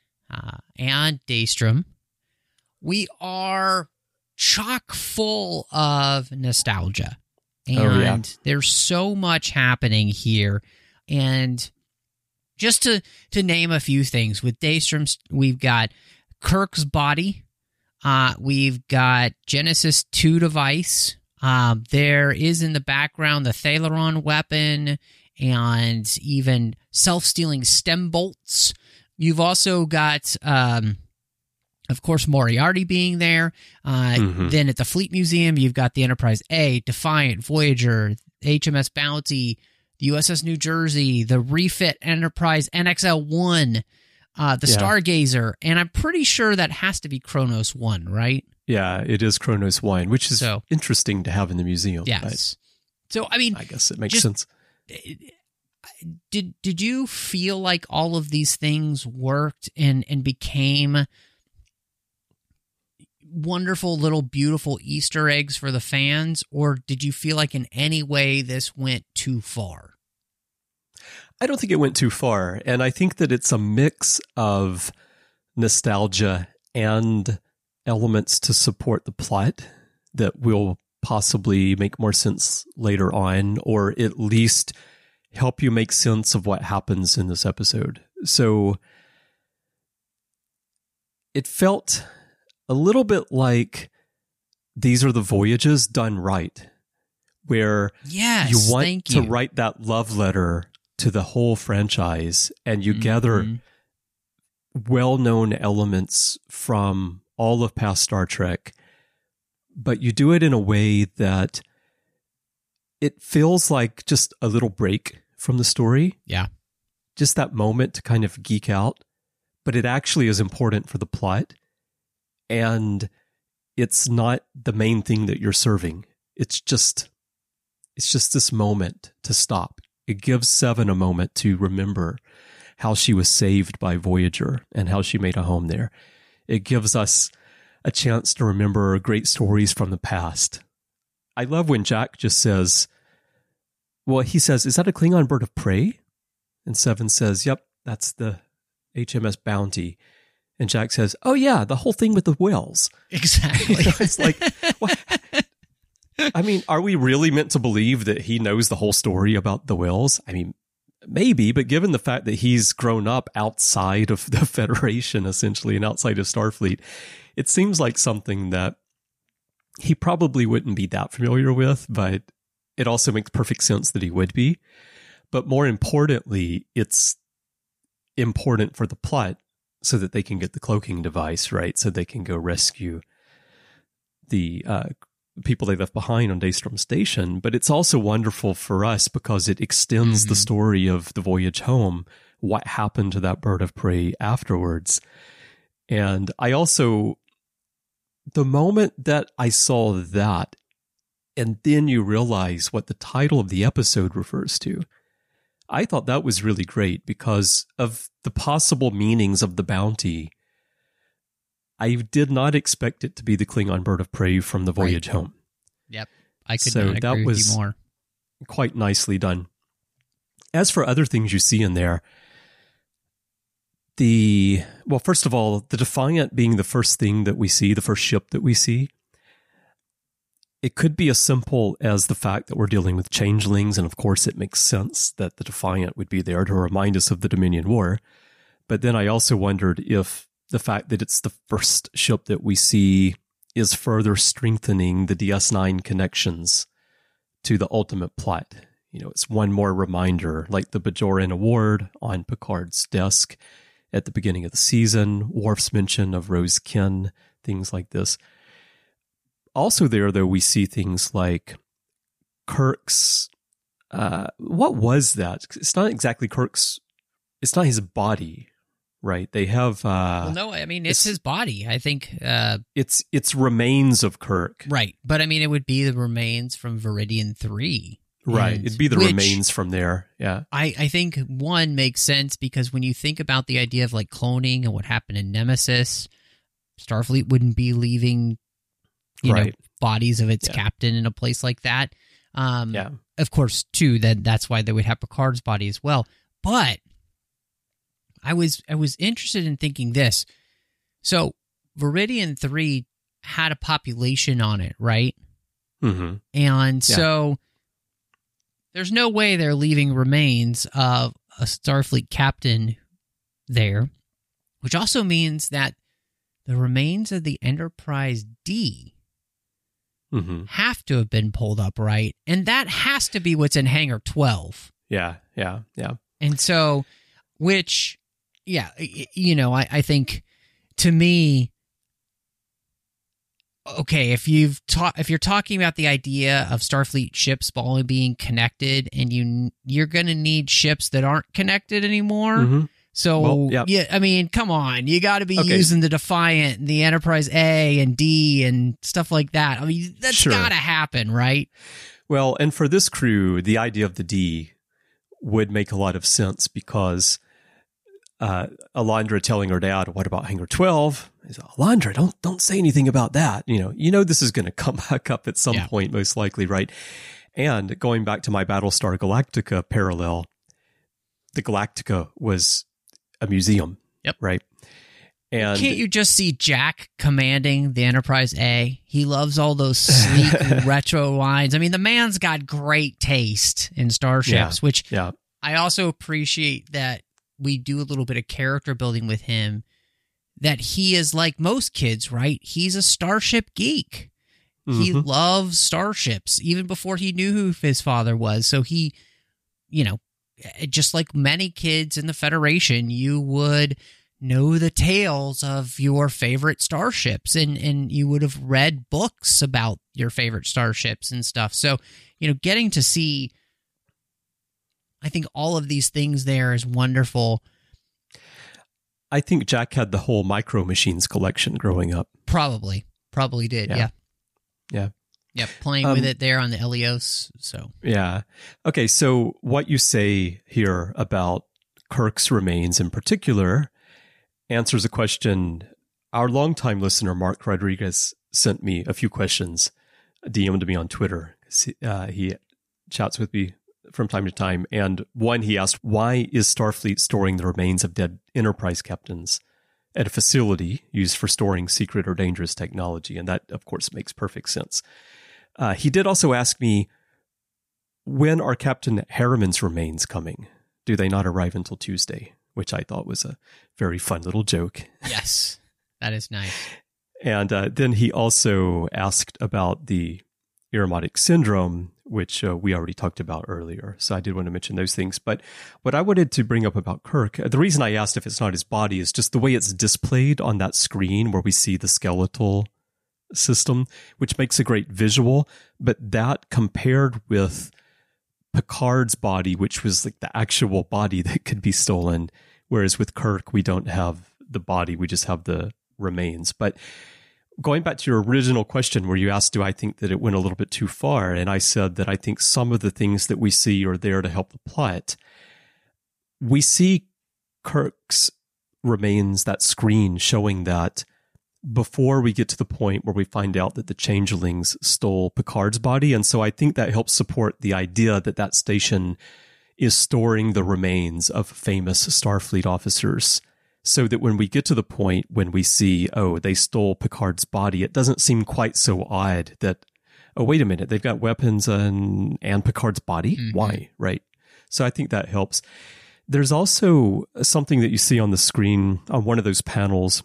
and Daystrom, we are chock full of nostalgia. And there's so much happening here. And just to name a few things, with Daystrom, we've got Kirk's body. We've got Genesis 2 device. There is in the background the Thalaron weapon and even self-stealing stem bolts. You've also got, of course, Moriarty being there. Then at the Fleet Museum, you've got the Enterprise A, Defiant, Voyager, HMS Bounty, the USS New Jersey, the refit Enterprise NXL-1, the Stargazer, and I'm pretty sure that has to be Kronos 1, right? Yeah, it is Kronos 1, which is interesting to have in the museum. Yes. So, I mean, I guess it makes sense. Did you feel like all of these things worked and became wonderful little beautiful Easter eggs for the fans, or did you feel like in any way this went too far? I don't think it went too far, and I think that it's a mix of nostalgia and elements to support the plot that will possibly make more sense later on, or at least help you make sense of what happens in this episode. So it felt a little bit like These Are the Voyages done right, where you want to write that love letter to the whole franchise, and you gather well-known elements from all of past Star Trek, but you do it in a way that it feels like just a little break from the story. Yeah. Just that moment to kind of geek out, but it actually is important for the plot, and it's not the main thing that you're serving. It's just this moment to stop. It gives Seven a moment to remember how she was saved by Voyager and how she made a home there. It gives us a chance to remember great stories from the past. I love when Jack just says, well, he says, "Is that a Klingon bird of prey?" And Seven says, "Yep, that's the HMS Bounty? And Jack says, oh, yeah, the whole thing with the whales. Exactly. It's like, what? I mean, are we really meant to believe that he knows the whole story about the whales? I mean, maybe, but given the fact that he's grown up outside of the Federation, essentially, and outside of Starfleet, it seems like something that he probably wouldn't be that familiar with, but it also makes perfect sense that he would be. But more importantly, it's important for the plot so that they can get the cloaking device, right? So they can go rescue the people they left behind on Daystrom Station. But it's also wonderful for us because it extends the story of the voyage home, what happened to that bird of prey afterwards. And I also, the moment that I saw that, and then you realize what the title of the episode refers to, I thought that was really great because of the possible meanings of the bounty. I did not expect it to be the Klingon bird of prey from the voyage home. Yep. I could not agree with you more. Quite nicely done. As for other things you see in there, first of all, the Defiant being the first thing that we see, the first ship that we see, it could be as simple as the fact that we're dealing with changelings, and of course it makes sense that the Defiant would be there to remind us of the Dominion War. But then I also wondered if the fact that it's the first ship that we see is further strengthening the DS9 connections to the ultimate plot. You know, it's one more reminder, like the Bajoran Award on Picard's desk at the beginning of the season, Worf's mention of Rose Ken, things like this. Also there, though, we see things like Kirk's, what was that? It's not exactly Kirk's, it's not his body, right? They have... well, no, I mean, it's his body, I think. It's remains of Kirk. Right, but I mean, it would be the remains from Viridian 3. Right, it'd be the remains from there, yeah. I think, one, makes sense because when you think about the idea of like cloning and what happened in Nemesis, Starfleet wouldn't be leaving... you know, bodies of its captain in a place like that. Of course, too, that's why they would have Picard's body as well. But I was interested in thinking this. So Viridian 3 had a population on it, right? Mm-hmm. And so there's no way they're leaving remains of a Starfleet captain there, which also means that the remains of the Enterprise D have to have been pulled up, right? And that has to be what's in Hangar 12. Yeah. And so, which, you know, I think, to me, okay, if you're talking about the idea of Starfleet ships all being connected, and you're going to need ships that aren't connected anymore. Mm-hmm. So, I mean, come on. You got to be using the Defiant and the Enterprise A and D and stuff like that. I mean, that's got to happen, right? Well, and for this crew, the idea of the D would make a lot of sense because Alondra telling her dad, what about Hangar 12? He's like, Alondra, don't say anything about that. You know this is going to come back up at some point, most likely, right? And going back to my Battlestar Galactica parallel, the Galactica was a museum, right? And can't you just see Jack commanding the Enterprise A? He loves all those sleek retro lines. I mean, the man's got great taste in starships, which I also appreciate that we do a little bit of character building with him, that he is like most kids, right? He's a starship geek. Mm-hmm. He loves starships, even before he knew who his father was. So he, you know, just like many kids in the Federation, you would know the tales of your favorite starships, and you would have read books about your favorite starships and stuff. So, you know, getting to see, I think, all of these things there is wonderful. I think Jack had the whole Micro Machines collection growing up. Probably did, yeah. Yeah, playing with it there on the Helios. So yeah. Okay, so what you say here about Kirk's remains in particular answers a question. Our longtime listener, Mark Rodriguez, sent me a few questions, DM'd me on Twitter. He chats with me from time to time. And one, he asked, why is Starfleet storing the remains of dead Enterprise captains at a facility used for storing secret or dangerous technology? And that, of course, makes perfect sense. He did also ask me, when are Captain Harriman's remains coming? Do they not arrive until Tuesday? Which I thought was a very fun little joke. Yes, that is nice. And then he also asked about the Irumodic syndrome, which we already talked about earlier. So I did want to mention those things. But what I wanted to bring up about Kirk, the reason I asked if it's not his body is just the way it's displayed on that screen where we see the skeletal system, which makes a great visual. But that compared with Picard's body, which was like the actual body that could be stolen, whereas with Kirk, we don't have the body, we just have the remains. But going back to your original question where you asked, do I think that it went a little bit too far? And I said that I think some of the things that we see are there to help the plot. We see Kirk's remains, that screen showing that before we get to the point where we find out that the changelings stole Picard's body. And so I think that helps support the idea that that station is storing the remains of famous Starfleet officers, so that when we get to the point when we see, oh, they stole Picard's body, it doesn't seem quite so odd that, oh, wait a minute, they've got weapons and Picard's body? Mm-hmm. Why? Right. So I think that helps. There's also something that you see on the screen on one of those panels.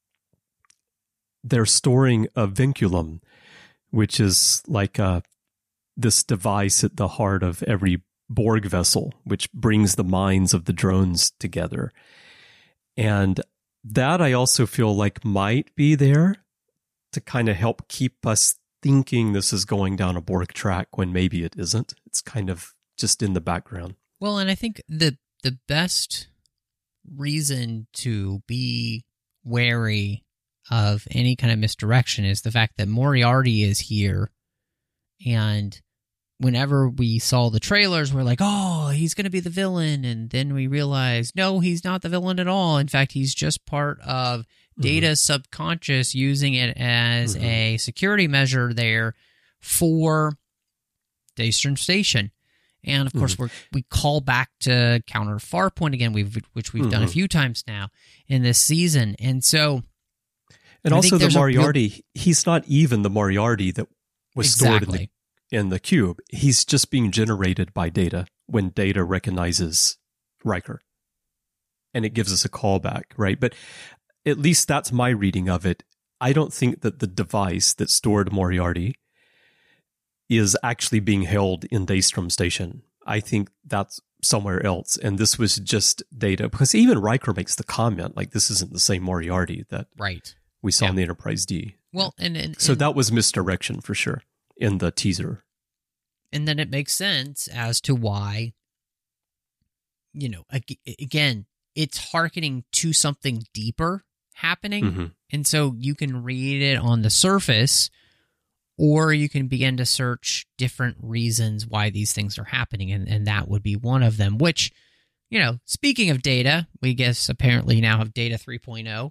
They're storing a vinculum, which is like this device at the heart of every Borg vessel, which brings the minds of the drones together. And that I also feel like might be there to kind of help keep us thinking this is going down a Borg track when maybe it isn't. It's kind of just in the background. Well, and I think the best reason to be wary of any kind of misdirection is the fact that Moriarty is here, and whenever we saw the trailers, we're like, oh, he's going to be the villain. And then we realized, no, he's not the villain at all. In fact, he's just part of Data's subconscious, using it as a security measure there for Daystrom Station. And, of course, we call back to Counter Farpoint again, which we've done a few times now in this season. And so... And also the Moriarty, he's not even the Moriarty that was stored in the cube. He's just being generated by Data when Data recognizes Riker. And it gives us a callback, right? But at least that's my reading of it. I don't think that the device that stored Moriarty is actually being held in Daystrom Station. I think that's somewhere else. And this was just Data. Because even Riker makes the comment, like, this isn't the same Moriarty that we saw in the Enterprise D. Well, and so that was misdirection for sure in the teaser. And then it makes sense as to why, you know, again, it's hearkening to something deeper happening. And so you can read it on the surface, or you can begin to search different reasons why these things are happening. And that would be one of them, which, you know, speaking of Data, we guess apparently now have Data 3.0.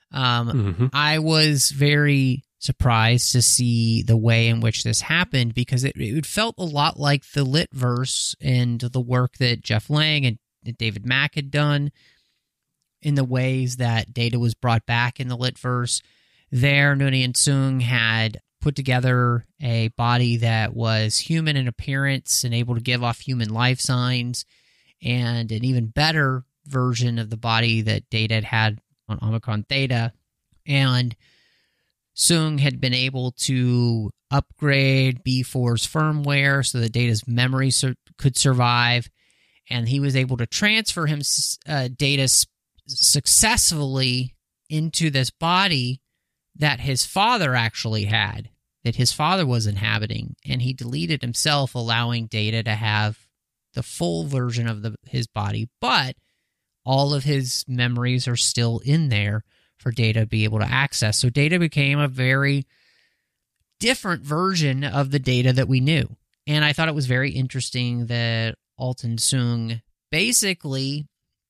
I was very surprised to see the way in which this happened, because it felt a lot like the Litverse and the work that Jeff Lang and David Mack had done in the ways that Data was brought back in the Litverse. There, Noonien Soong had put together a body that was human in appearance and able to give off human life signs, and an even better version of the body that Data had on Omicron Theta. And Soong had been able to upgrade B4's firmware so that Data's memory could survive, and he was able to transfer him Data successfully into this body that his father actually had, that his father was inhabiting, and he deleted himself, allowing Data to have the full version of his body, but all of his memories are still in there for Data to be able to access. So Data became a very different version of the Data that we knew. And I thought it was very interesting that Altan Soong basically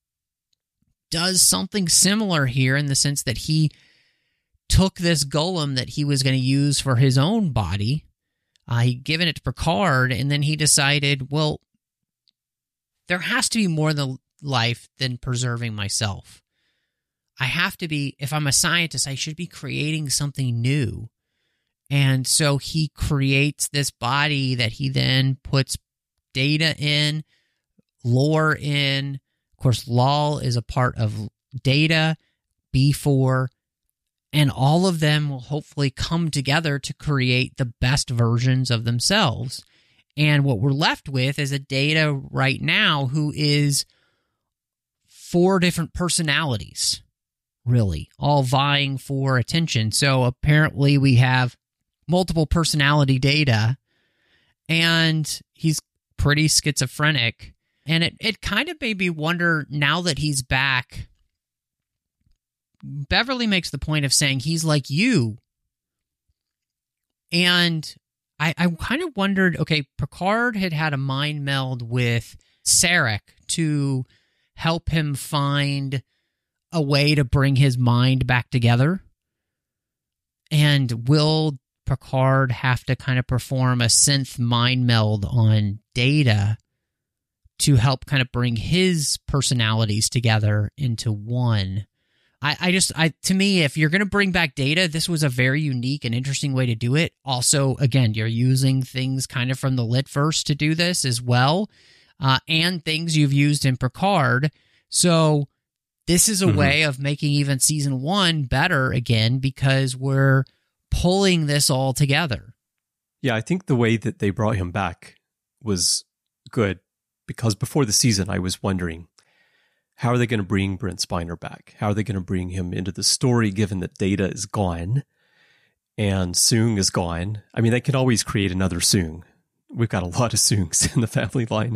does something similar here, in the sense that he took this golem that he was going to use for his own body, he'd given it to Picard, and then he decided, well, there has to be more than life than preserving myself. I have to be, if I'm a scientist, I should be creating something new. And so he creates this body that he then puts data in, lore in. Of course, Lal is a part of data, B4, and all of them will hopefully come together to create the best versions of themselves. And what we're left with is a data right now who is 4 different personalities, really, all vying for attention. So apparently we have multiple personality data, and he's pretty schizophrenic. And it kind of made me wonder, now that he's back, Beverly makes the point of saying he's like you. And I kind of wondered, okay, Picard had a mind meld with Sarek to help him find a way to bring his mind back together. And will Picard have to kind of perform a synth mind meld on Data to help kind of bring his personalities together into one? To me, if you're going to bring back Data, this was a very unique and interesting way to do it. Also, again, you're using things kind of from the Litverse to do this as well, and things you've used in Picard. So this is a way of making even season 1 better again, because we're pulling this all together. Yeah, I think the way that they brought him back was good, because before the season, I was wondering, how are they going to bring Brent Spiner back? How are they going to bring him into the story, given that Data is gone and Soong is gone? I mean, they can always create another Soong. We've got a lot of Soongs in the family line.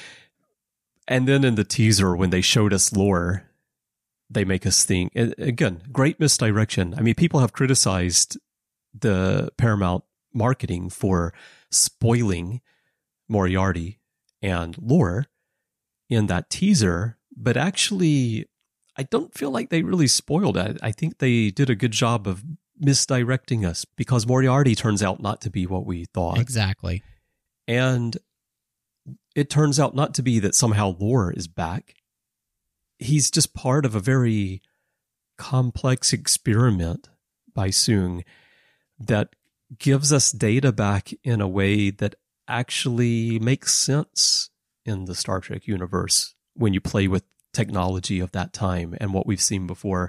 And then in the teaser, when they showed us lore, they make us think, again, great misdirection. I mean, people have criticized the Paramount marketing for spoiling Moriarty and lore in that teaser. But actually, I don't feel like they really spoiled it. I think they did a good job of misdirecting us, because Moriarty turns out not to be what we thought. Exactly. And it turns out not to be that somehow lore is back. He's just part of a very complex experiment by Soong that gives us Data back in a way that actually makes sense in the Star Trek universe when you play with technology of that time and what we've seen before.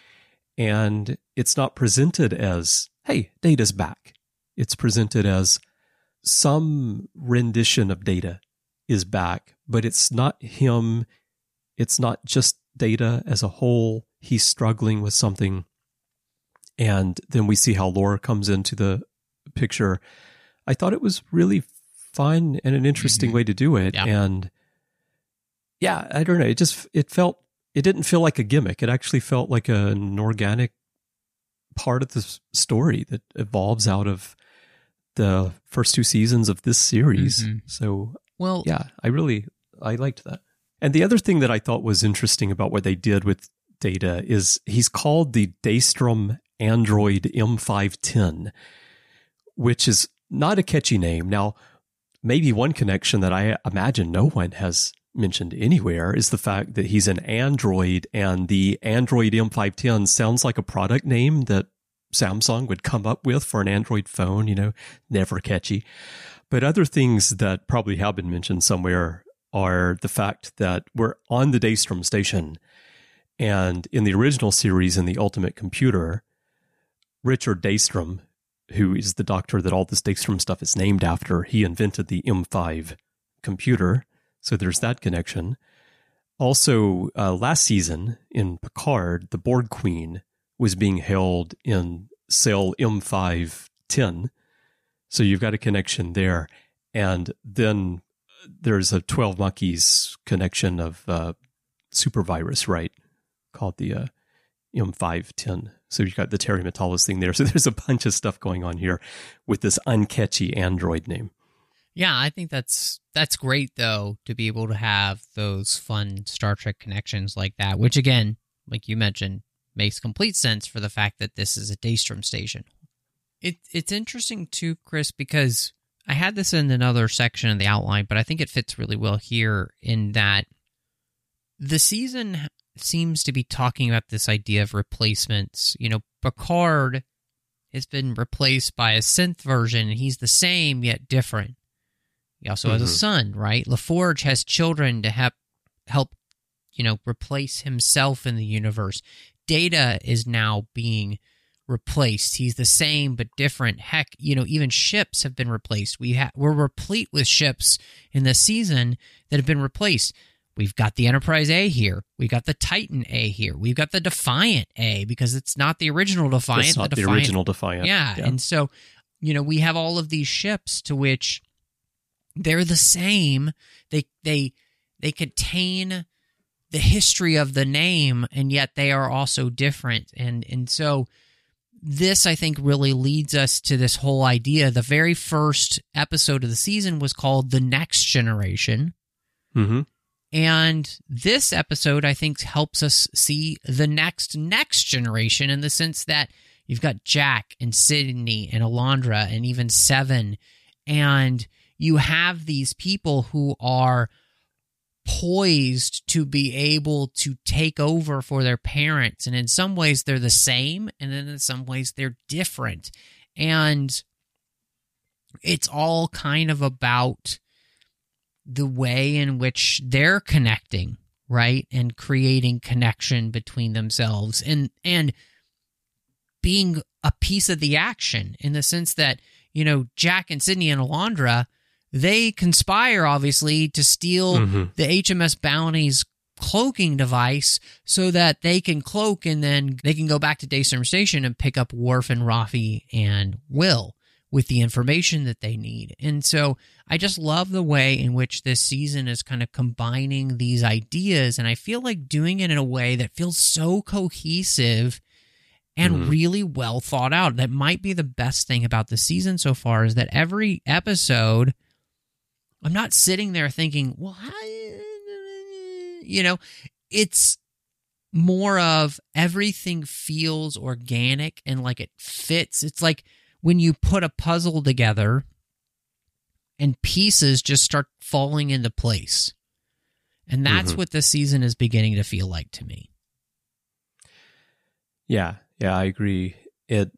And it's not presented as, hey, Data's back. It's presented as some rendition of Data is back, but it's not him. It's not just Data as a whole. He's struggling with something. And then we see how lore comes into the picture. I thought it was really fun and an interesting way to do it. Yeah. And yeah, I don't know. It didn't feel like a gimmick. It actually felt like an organic part of the story that evolves out of the first 2 seasons of this series. So, well, yeah, I liked that. And the other thing that I thought was interesting about what they did with Data is he's called the Daystrom Android M510, which is not a catchy name. Now, maybe one connection that I imagine no one has mentioned anywhere is the fact that he's an Android, and the Android M510 sounds like a product name that Samsung would come up with for an Android phone, never catchy. But other things that probably have been mentioned somewhere are the fact that we're on the Daystrom station, and in the original series in the Ultimate Computer, Richard Daystrom, who is the doctor that all this Daystrom stuff is named after, he invented the M5 computer. So there's that connection. Also, last season in Picard, the Borg Queen was being held in cell M510. So you've got a connection there. And then there's a 12 Monkeys connection of supervirus, right? Called the M510. So you've got the Terry Metalis thing there. So there's a bunch of stuff going on here with this uncatchy Android name. Yeah, I think that's great, though, to be able to have those fun Star Trek connections like that, which, again, like you mentioned, makes complete sense for the fact that this is a Daystrom station. It's interesting, too, Chris, because I had this in another section of the outline, but I think it fits really well here in that the season seems to be talking about this idea of replacements. You know, Picard has been replaced by a synth version, and he's the same yet different. He also has a son, right? LaForge has children to help, replace himself in the universe. Data is now being replaced. He's the same but different. Heck, even ships have been replaced. We're replete with ships in this season that have been replaced. We've got the Enterprise A here. We've got the Titan A here. We've got the Defiant A because it's not the original Defiant. It's not the original Defiant. Yeah, and so, we have all of these ships to which they're the same. They contain the history of the name, and yet they are also different. And so this, I think, really leads us to this whole idea. The very first episode of the season was called The Next Generation. Mm-hmm. And this episode, I think, helps us see the next generation in the sense that you've got Jack and Sydney and Alondra and even Seven, and you have these people who are poised to be able to take over for their parents. And in some ways, they're the same, and then in some ways, they're different. And it's all kind of about the way in which they're connecting, right? And creating connection between themselves and being a piece of the action in the sense that, Jack and Sydney and Alondra, they conspire, obviously, to steal the HMS Bounty's cloaking device so that they can cloak and then they can go back to Daystrom Station and pick up Worf and Rafi and Will with the information that they need. And so I just love the way in which this season is kind of combining these ideas, and I feel like doing it in a way that feels so cohesive and really well thought out. That might be the best thing about the season so far, is that every episode, I'm not sitting there thinking, well, how, it's more of everything feels organic and like it fits. It's like when you put a puzzle together and pieces just start falling into place. And that's what this season is beginning to feel like to me. Yeah, I agree. It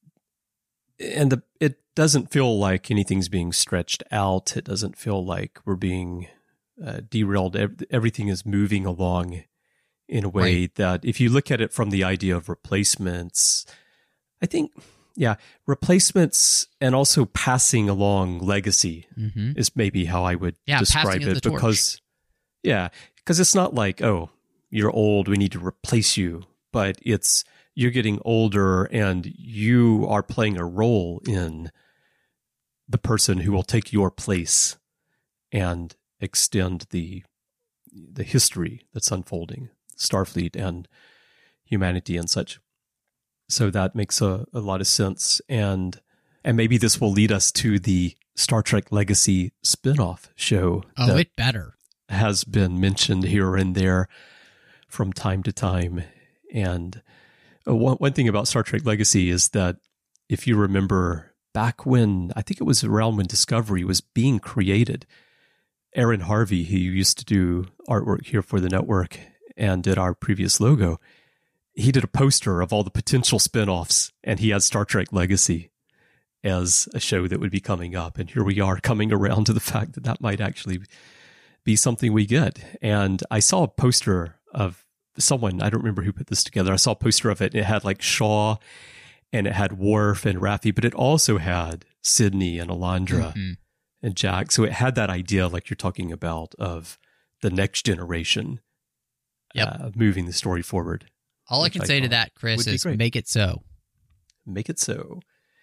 doesn't feel like anything's being stretched out. It doesn't feel like we're being derailed. Everything is moving along in a way that, if you look at it from the idea of replacements, I think, replacements and also passing along legacy is maybe how I would describe it. Because it's not like, oh, you're old, we need to replace you, but it's you're getting older and you are playing a role in the person who will take your place and extend the history that's unfolding, Starfleet and humanity and such. So that makes a lot of sense. And maybe this will lead us to the Star Trek Legacy spinoff show. Oh, it better. Has been mentioned here and there from time to time. And one thing about Star Trek Legacy is that if you remember back when, I think it was around when Discovery was being created, Aaron Harvey, who used to do artwork here for the network and did our previous logo, he did a poster of all the potential spinoffs, and he had Star Trek Legacy as a show that would be coming up. And here we are coming around to the fact that might actually be something we get. And I saw a poster of someone, I don't remember who put this together. I saw a poster of it. It had like Shaw and it had Worf and Rafi, but it also had Sydney and Alondra and Jack. So it had that idea, like you're talking about, of the next generation moving the story forward. All I can say to that, Chris, is make it so. Make it so.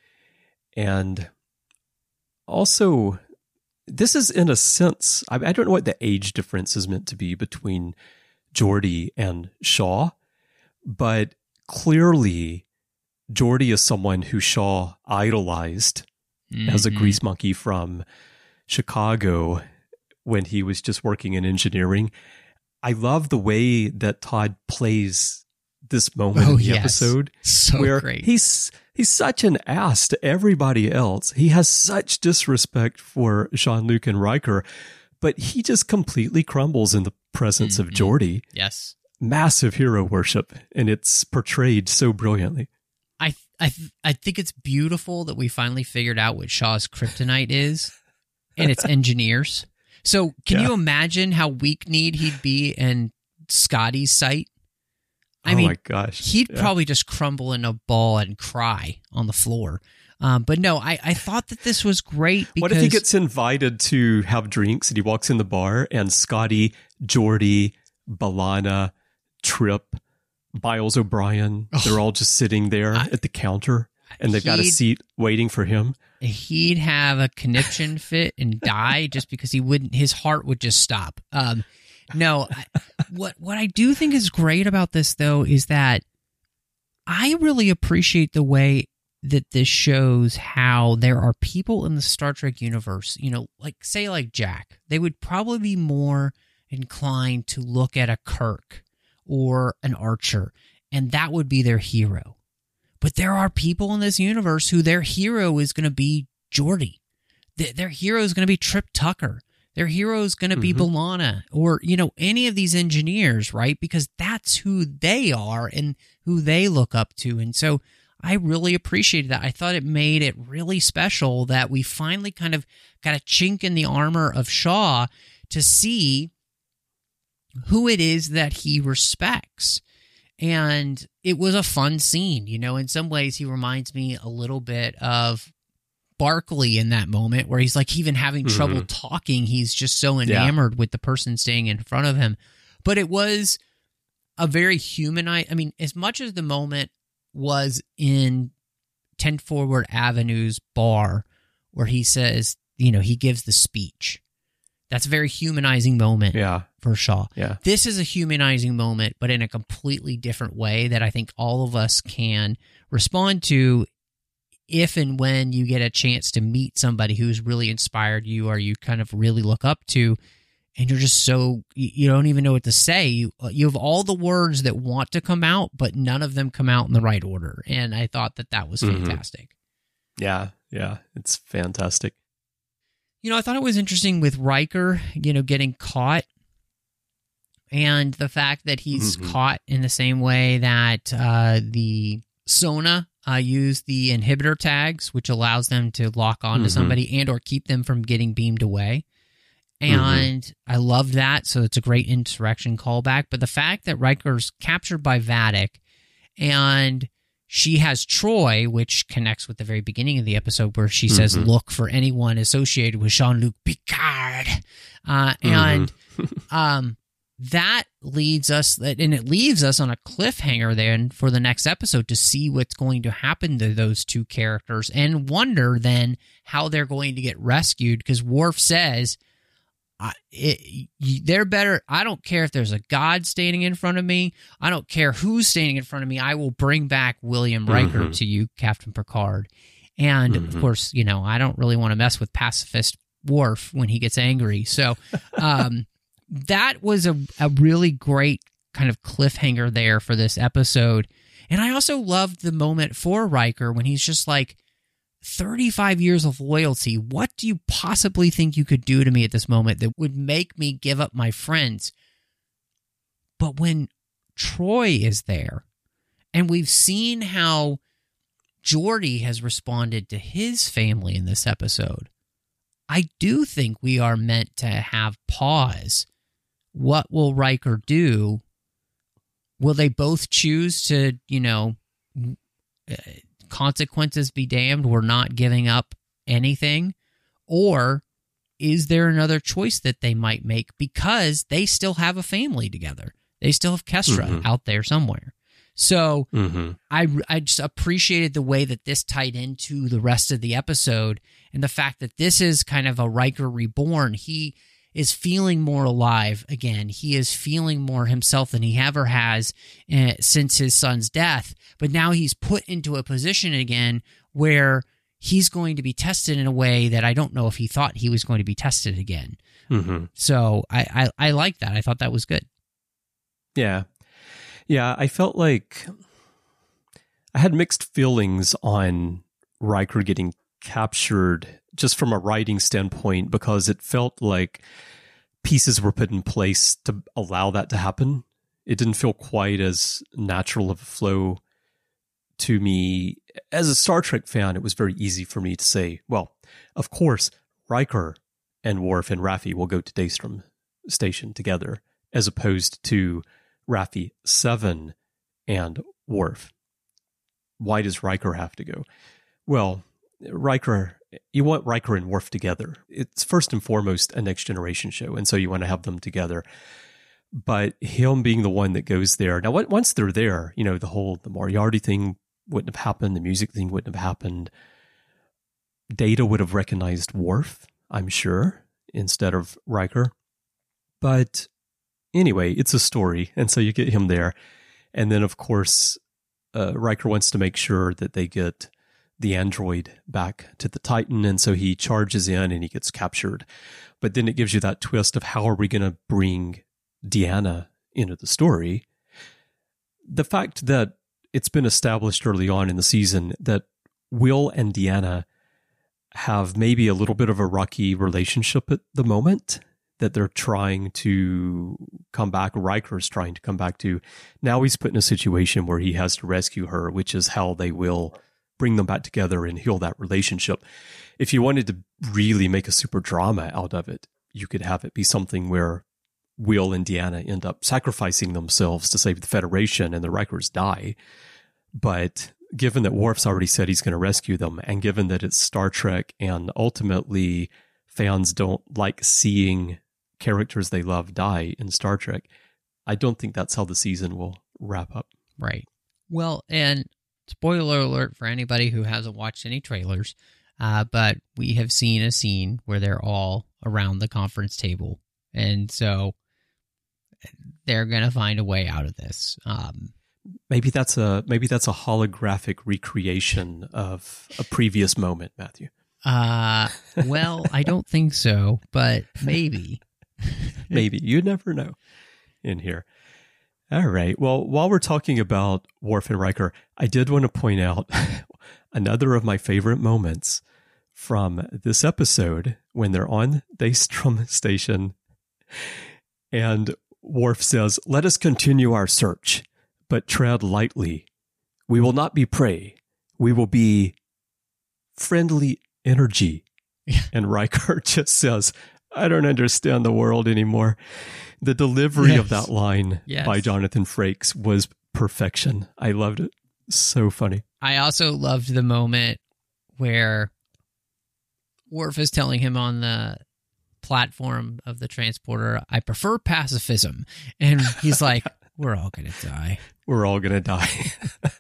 And also, this is in a sense, I don't know what the age difference is meant to be between Geordi and Shaw, but clearly Geordi is someone who Shaw idolized as a grease monkey from Chicago when he was just working in engineering. I love the way that Todd plays this moment in the yes. episode So where great. he's such an ass to everybody else. He has such disrespect for Jean-Luc and Riker, but he just completely crumbles in the presence of Geordi. Yes. Massive hero worship, and it's portrayed so brilliantly. I think it's beautiful that we finally figured out what Shaw's kryptonite is, and it's engineers. So can you imagine how weak-kneed he'd be in Scotty's sight? I mean, my gosh. He'd probably just crumble in a ball and cry on the floor. But no, I thought that this was great because... What if he gets invited to have drinks and he walks in the bar and Scotty, Geordi, B'Elanna, Trip, Biles O'Brien, they're all just sitting there at the counter and they've got a seat waiting for him? He'd have a conniption fit and die just because his heart would just stop. What I do think is great about this, though, is that I really appreciate the way that this shows how there are people in the Star Trek universe, like Jack. They would probably be more inclined to look at a Kirk or an Archer, and that would be their hero. But there are people in this universe who their hero is going to be Geordi. Their hero is going to be Trip Tucker. Their hero is going to be B'Elanna or, any of these engineers, right? Because that's who they are and who they look up to. And so I really appreciated that. I thought it made it really special that we finally kind of got a chink in the armor of Shaw to see who it is that he respects. And it was a fun scene. In some ways, he reminds me a little bit of Barclay in that moment where he's like even having trouble talking. He's just so enamored with the person staying in front of him. But it was a very humanized... I mean, as much as the moment was in 10 Forward Avenue's bar where he says, he gives the speech. That's a very humanizing moment for Shaw. Yeah. This is a humanizing moment, but in a completely different way that I think all of us can respond to if and when you get a chance to meet somebody who's really inspired you or you kind of really look up to, and you're just so, you don't even know what to say. You have all the words that want to come out, but none of them come out in the right order. And I thought that was fantastic. Yeah, it's fantastic. I thought it was interesting with Riker, getting caught, and the fact that he's caught in the same way that the Sona use the inhibitor tags, which allows them to lock onto somebody and or keep them from getting beamed away. And I loved that, so it's a great insurrection callback. But the fact that Riker's captured by Vadic and she has Troy, which connects with the very beginning of the episode where she says, look for anyone associated with Jean-Luc Picard. And that leads us, and it leaves us on a cliffhanger then for the next episode to see what's going to happen to those two characters and wonder then how they're going to get rescued, because Worf says, they're better. I don't care if there's a god standing in front of me. I don't care who's standing in front of me. I will bring back William Riker to you, Captain Picard. And of course, I don't really want to mess with pacifist Worf when he gets angry. So that was a really great kind of cliffhanger there for this episode. And I also loved the moment for Riker when he's just like, 35 years of loyalty. What do you possibly think you could do to me at this moment that would make me give up my friends? But when Troy is there, and we've seen how Geordi has responded to his family in this episode, I do think we are meant to have pause. What will Riker do? Will they both choose to, consequences be damned, we're not giving up anything? Or is there another choice that they might make because they still have a family together? They still have Kestra out there somewhere. So I just appreciated the way that this tied into the rest of the episode and the fact that this is kind of a Riker reborn. He is feeling more alive again. He is feeling more himself than he ever has since his son's death. But now he's put into a position again where he's going to be tested in a way that I don't know if he thought he was going to be tested again. So I like that. I thought that was good. Yeah. Yeah, I felt like I had mixed feelings on Riker getting captured just from a writing standpoint, because it felt like pieces were put in place to allow that to happen. It didn't feel quite as natural of a flow to me. As a Star Trek fan, it was very easy for me to say, well, of course, Riker and Worf and Raffi will go to Daystrom Station together, as opposed to Raffi, Seven, and Worf. Why does Riker have to go? Well, you want Riker and Worf together. It's first and foremost a Next Generation show, and so you want to have them together. But him being the one that goes there, now once they're there, the Moriarty thing wouldn't have happened, the music thing wouldn't have happened. Data would have recognized Worf, I'm sure, instead of Riker. But anyway, it's a story, and so you get him there. And then, of course, Riker wants to make sure that they get the android back to the Titan, and so he charges in and he gets captured. But then it gives you that twist of how are we going to bring Deanna into the story. The fact that it's been established early on in the season that Will and Deanna have maybe a little bit of a rocky relationship at the moment, that they're trying to come back. Riker's trying to come back to. Now he's put in a situation where he has to rescue her, which is how they will bring them back together and heal that relationship. If you wanted to really make a super drama out of it, you could have it be something where Will and Deanna end up sacrificing themselves to save the Federation and the Rikers die. But given that Worf's already said he's going to rescue them, and given that it's Star Trek and ultimately fans don't like seeing characters they love die in Star Trek, I don't think that's how the season will wrap up. Right. Well, and spoiler alert for anybody who hasn't watched any trailers, but we have seen a scene where they're all around the conference table. And so they're going to find a way out of this. Maybe that's a holographic recreation of a previous moment, Matthew. Well, I don't think so, but maybe. Maybe. You never know in here. All right. Well, while we're talking about Worf and Riker, I did want to point out another of my favorite moments from this episode when they're on Daystrom Station and Worf says, "Let us continue our search, but tread lightly. We will not be prey. We will be friendly energy." And Riker just says, "I don't understand the world anymore." The delivery of that line by Jonathan Frakes was perfection. I loved it. So funny. I also loved the moment where Worf is telling him on the platform of the transporter, "I prefer pacifism." And he's like, "We're all going to die. We're all going to die."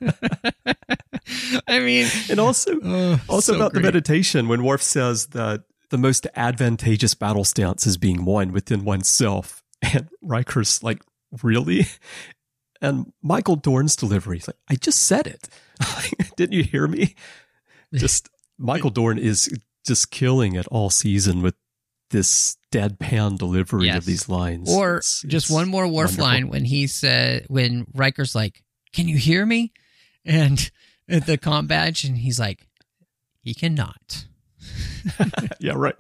I mean, and also so about the meditation, when Worf says that the most advantageous battle stance is being one within oneself. And Riker's like, "Really?" And Michael Dorn's delivery, he's like, "I just said it. Didn't you hear me?" Michael Dorn is just killing it all season with this deadpan delivery of these lines. Or it's one more Worf line when Riker's like, "Can you hear me?" And at the comm badge, and he's like, "He cannot." Yeah, right.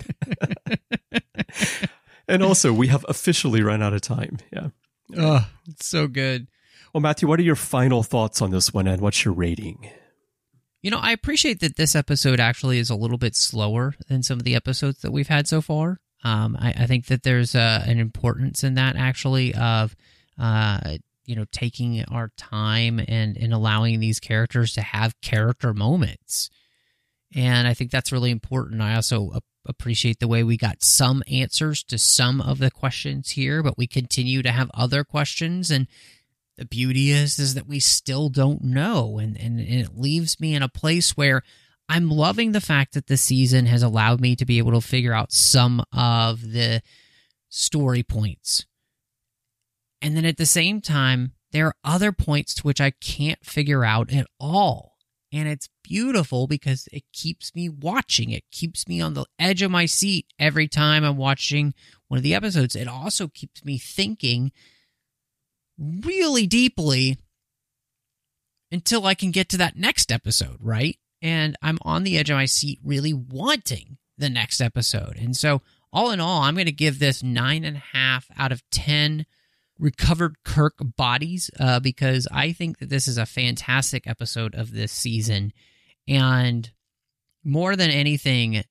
And also, we have officially run out of time. Yeah. Oh, it's so good. Well, Matthew, what are your final thoughts on this one, and what's your rating? I appreciate that this episode actually is a little bit slower than some of the episodes that we've had so far. I think that there's an importance in that, actually, of taking our time and allowing these characters to have character moments. And I think that's really important. I also appreciate the way we got some answers to some of the questions here, but we continue to have other questions. And the beauty is that we still don't know. And it leaves me in a place where I'm loving the fact that the season has allowed me to be able to figure out some of the story points. And then at the same time, there are other points to which I can't figure out at all. And it's beautiful because it keeps me watching. It keeps me on the edge of my seat every time I'm watching one of the episodes. It also keeps me thinking, really deeply until I can get to that next episode, right? And I'm on the edge of my seat really wanting the next episode. And so all in all, I'm going to give this 9.5 out of 10 recovered Kirk bodies because I think that this is a fantastic episode of this season. And more than anything,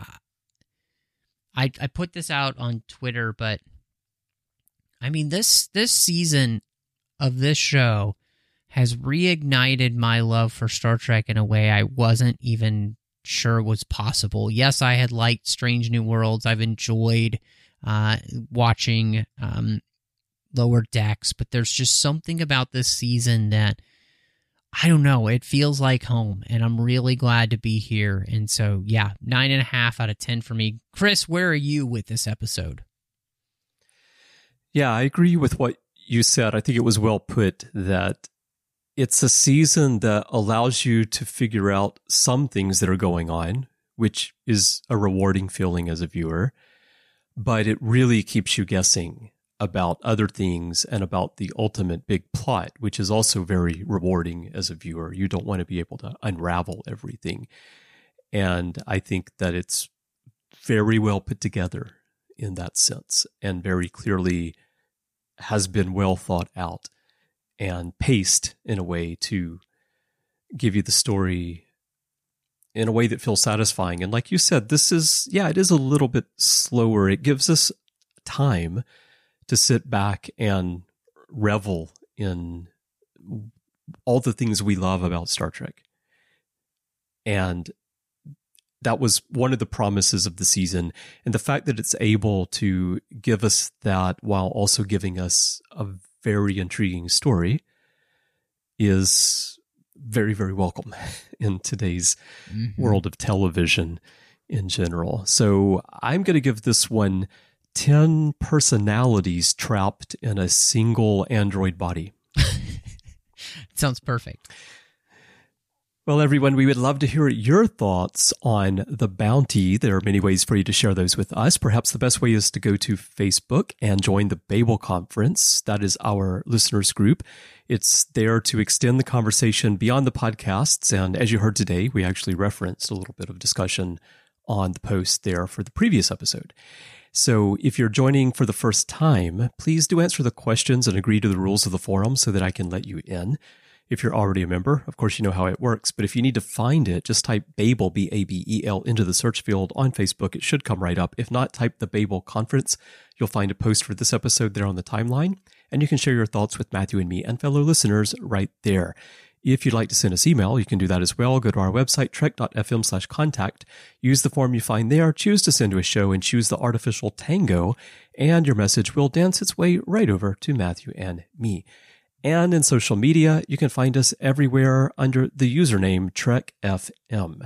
I put this out on Twitter, but I mean, this season of this show has reignited my love for Star Trek in a way I wasn't even sure was possible. Yes, I had liked Strange New Worlds. I've enjoyed watching Lower Decks, but there's just something about this season that, I don't know, it feels like home, and I'm really glad to be here. And so, yeah, 9.5 out of 10 for me. Chris, where are you with this episode? Yeah, I agree with what you said. I think it was well put that it's a season that allows you to figure out some things that are going on, which is a rewarding feeling as a viewer, but it really keeps you guessing about other things and about the ultimate big plot, which is also very rewarding as a viewer. You don't want to be able to unravel everything. And I think that it's very well put together in that sense and very clearly has been well thought out and paced in a way to give you the story in a way that feels satisfying. And like you said, this is, it is a little bit slower. It gives us time to sit back and revel in all the things we love about Star Trek. And that was one of the promises of the season. And the fact that it's able to give us that while also giving us a very intriguing story is very, very welcome in today's world of television in general. So I'm going to give this one 10 personalities trapped in a single android body. Sounds perfect. Well, everyone, we would love to hear your thoughts on The Bounty. There are many ways for you to share those with us. Perhaps the best way is to go to Facebook and join the Babel Conference. That is our listeners group. It's there to extend the conversation beyond the podcasts. And as you heard today, we actually referenced a little bit of discussion on the post there for the previous episode. So if you're joining for the first time, please do answer the questions and agree to the rules of the forum so that I can let you in. If you're already a member, of course, you know how it works. But if you need to find it, just type Babel, B-A-B-E-L, into the search field on Facebook. It should come right up. If not, type the Babel Conference. You'll find a post for this episode there on the timeline. And you can share your thoughts with Matthew and me and fellow listeners right there. If you'd like to send us email, you can do that as well. Go to our website, trek.fm/contact. Use the form you find there. Choose to send to a show and choose the artificial tango. And your message will dance its way right over to Matthew and me. And in social media, you can find us everywhere under the username TrekFM.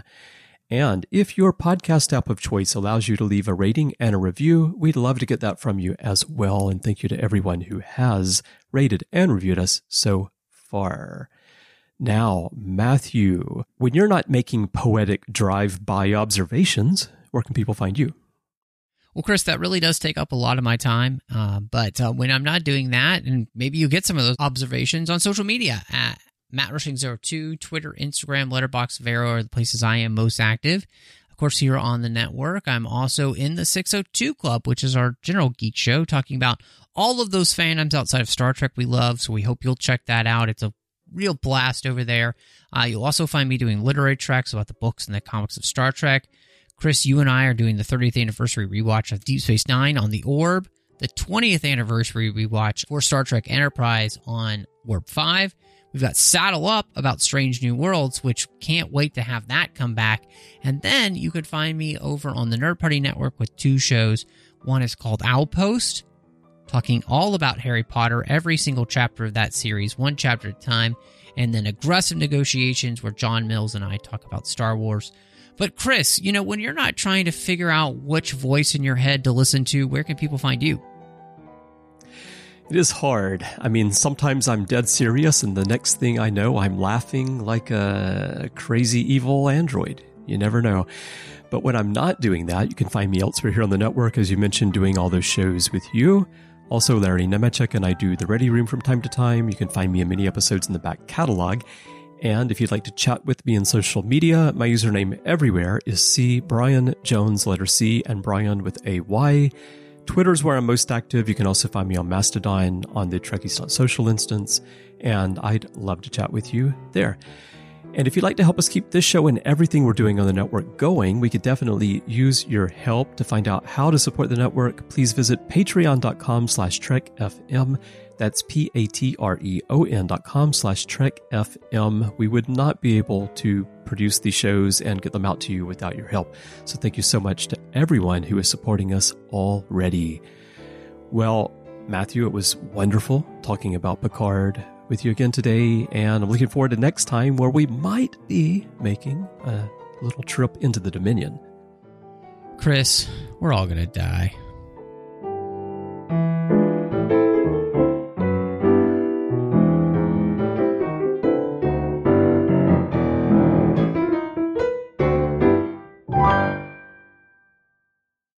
And if your podcast app of choice allows you to leave a rating and a review, we'd love to get that from you as well. And thank you to everyone who has rated and reviewed us so far. Now, Matthew, when you're not making poetic drive-by observations, where can people find you? Well, Chris, that really does take up a lot of my time. But when I'm not doing that, and maybe you get some of those observations on social media at MattRushing02, Twitter, Instagram, Letterboxd, Vero are the places I am most active. Of course, here on the network, I'm also in the 602 Club, which is our general geek show, talking about all of those fandoms outside of Star Trek we love. So we hope you'll check that out. It's a real blast over there. You'll also find me doing literary treks about the books and the comics of Star Trek. Chris, you and I are doing the 30th anniversary rewatch of Deep Space Nine on the Orb, the 20th anniversary rewatch for Star Trek Enterprise on Warp 5. We've got Saddle Up about Strange New Worlds, which can't wait to have that come back. And then you could find me over on the Nerd Party Network with two shows. One is called Owlpost, talking all about Harry Potter, every single chapter of that series, one chapter at a time. And then Aggressive Negotiations, where John Mills and I talk about Star Wars. But Chris, you know, when you're not trying to figure out which voice in your head to listen to, where can people find you? It is hard. I mean, sometimes I'm dead serious, and the next thing I know, I'm laughing like a crazy evil android. You never know. But when I'm not doing that, you can find me elsewhere here on the network, as you mentioned, doing all those shows with you Also, Larry Nemechek and I do The Ready Room from time to time. You can find me in many episodes in the back catalog. And if you'd like to chat with me in social media, my username everywhere is C. Brian Jones, letter C, and Brian with a Y. Twitter's where I'm most active. You can also find me on Mastodon on the Trekkies.social instance, and I'd love to chat with you there. And if you'd like to help us keep this show and everything we're doing on the network going, we could definitely use your help. To find out how to support the network, please visit patreon.com/TrekFM. That's patreon.com/TrekFM. We would not be able to produce these shows and get them out to you without your help. So thank you so much to everyone who is supporting us already. Well, Matthew, it was wonderful talking about Picard with you again today, and I'm looking forward to next time where we might be making a little trip into the Dominion. Chris, we're all going to die.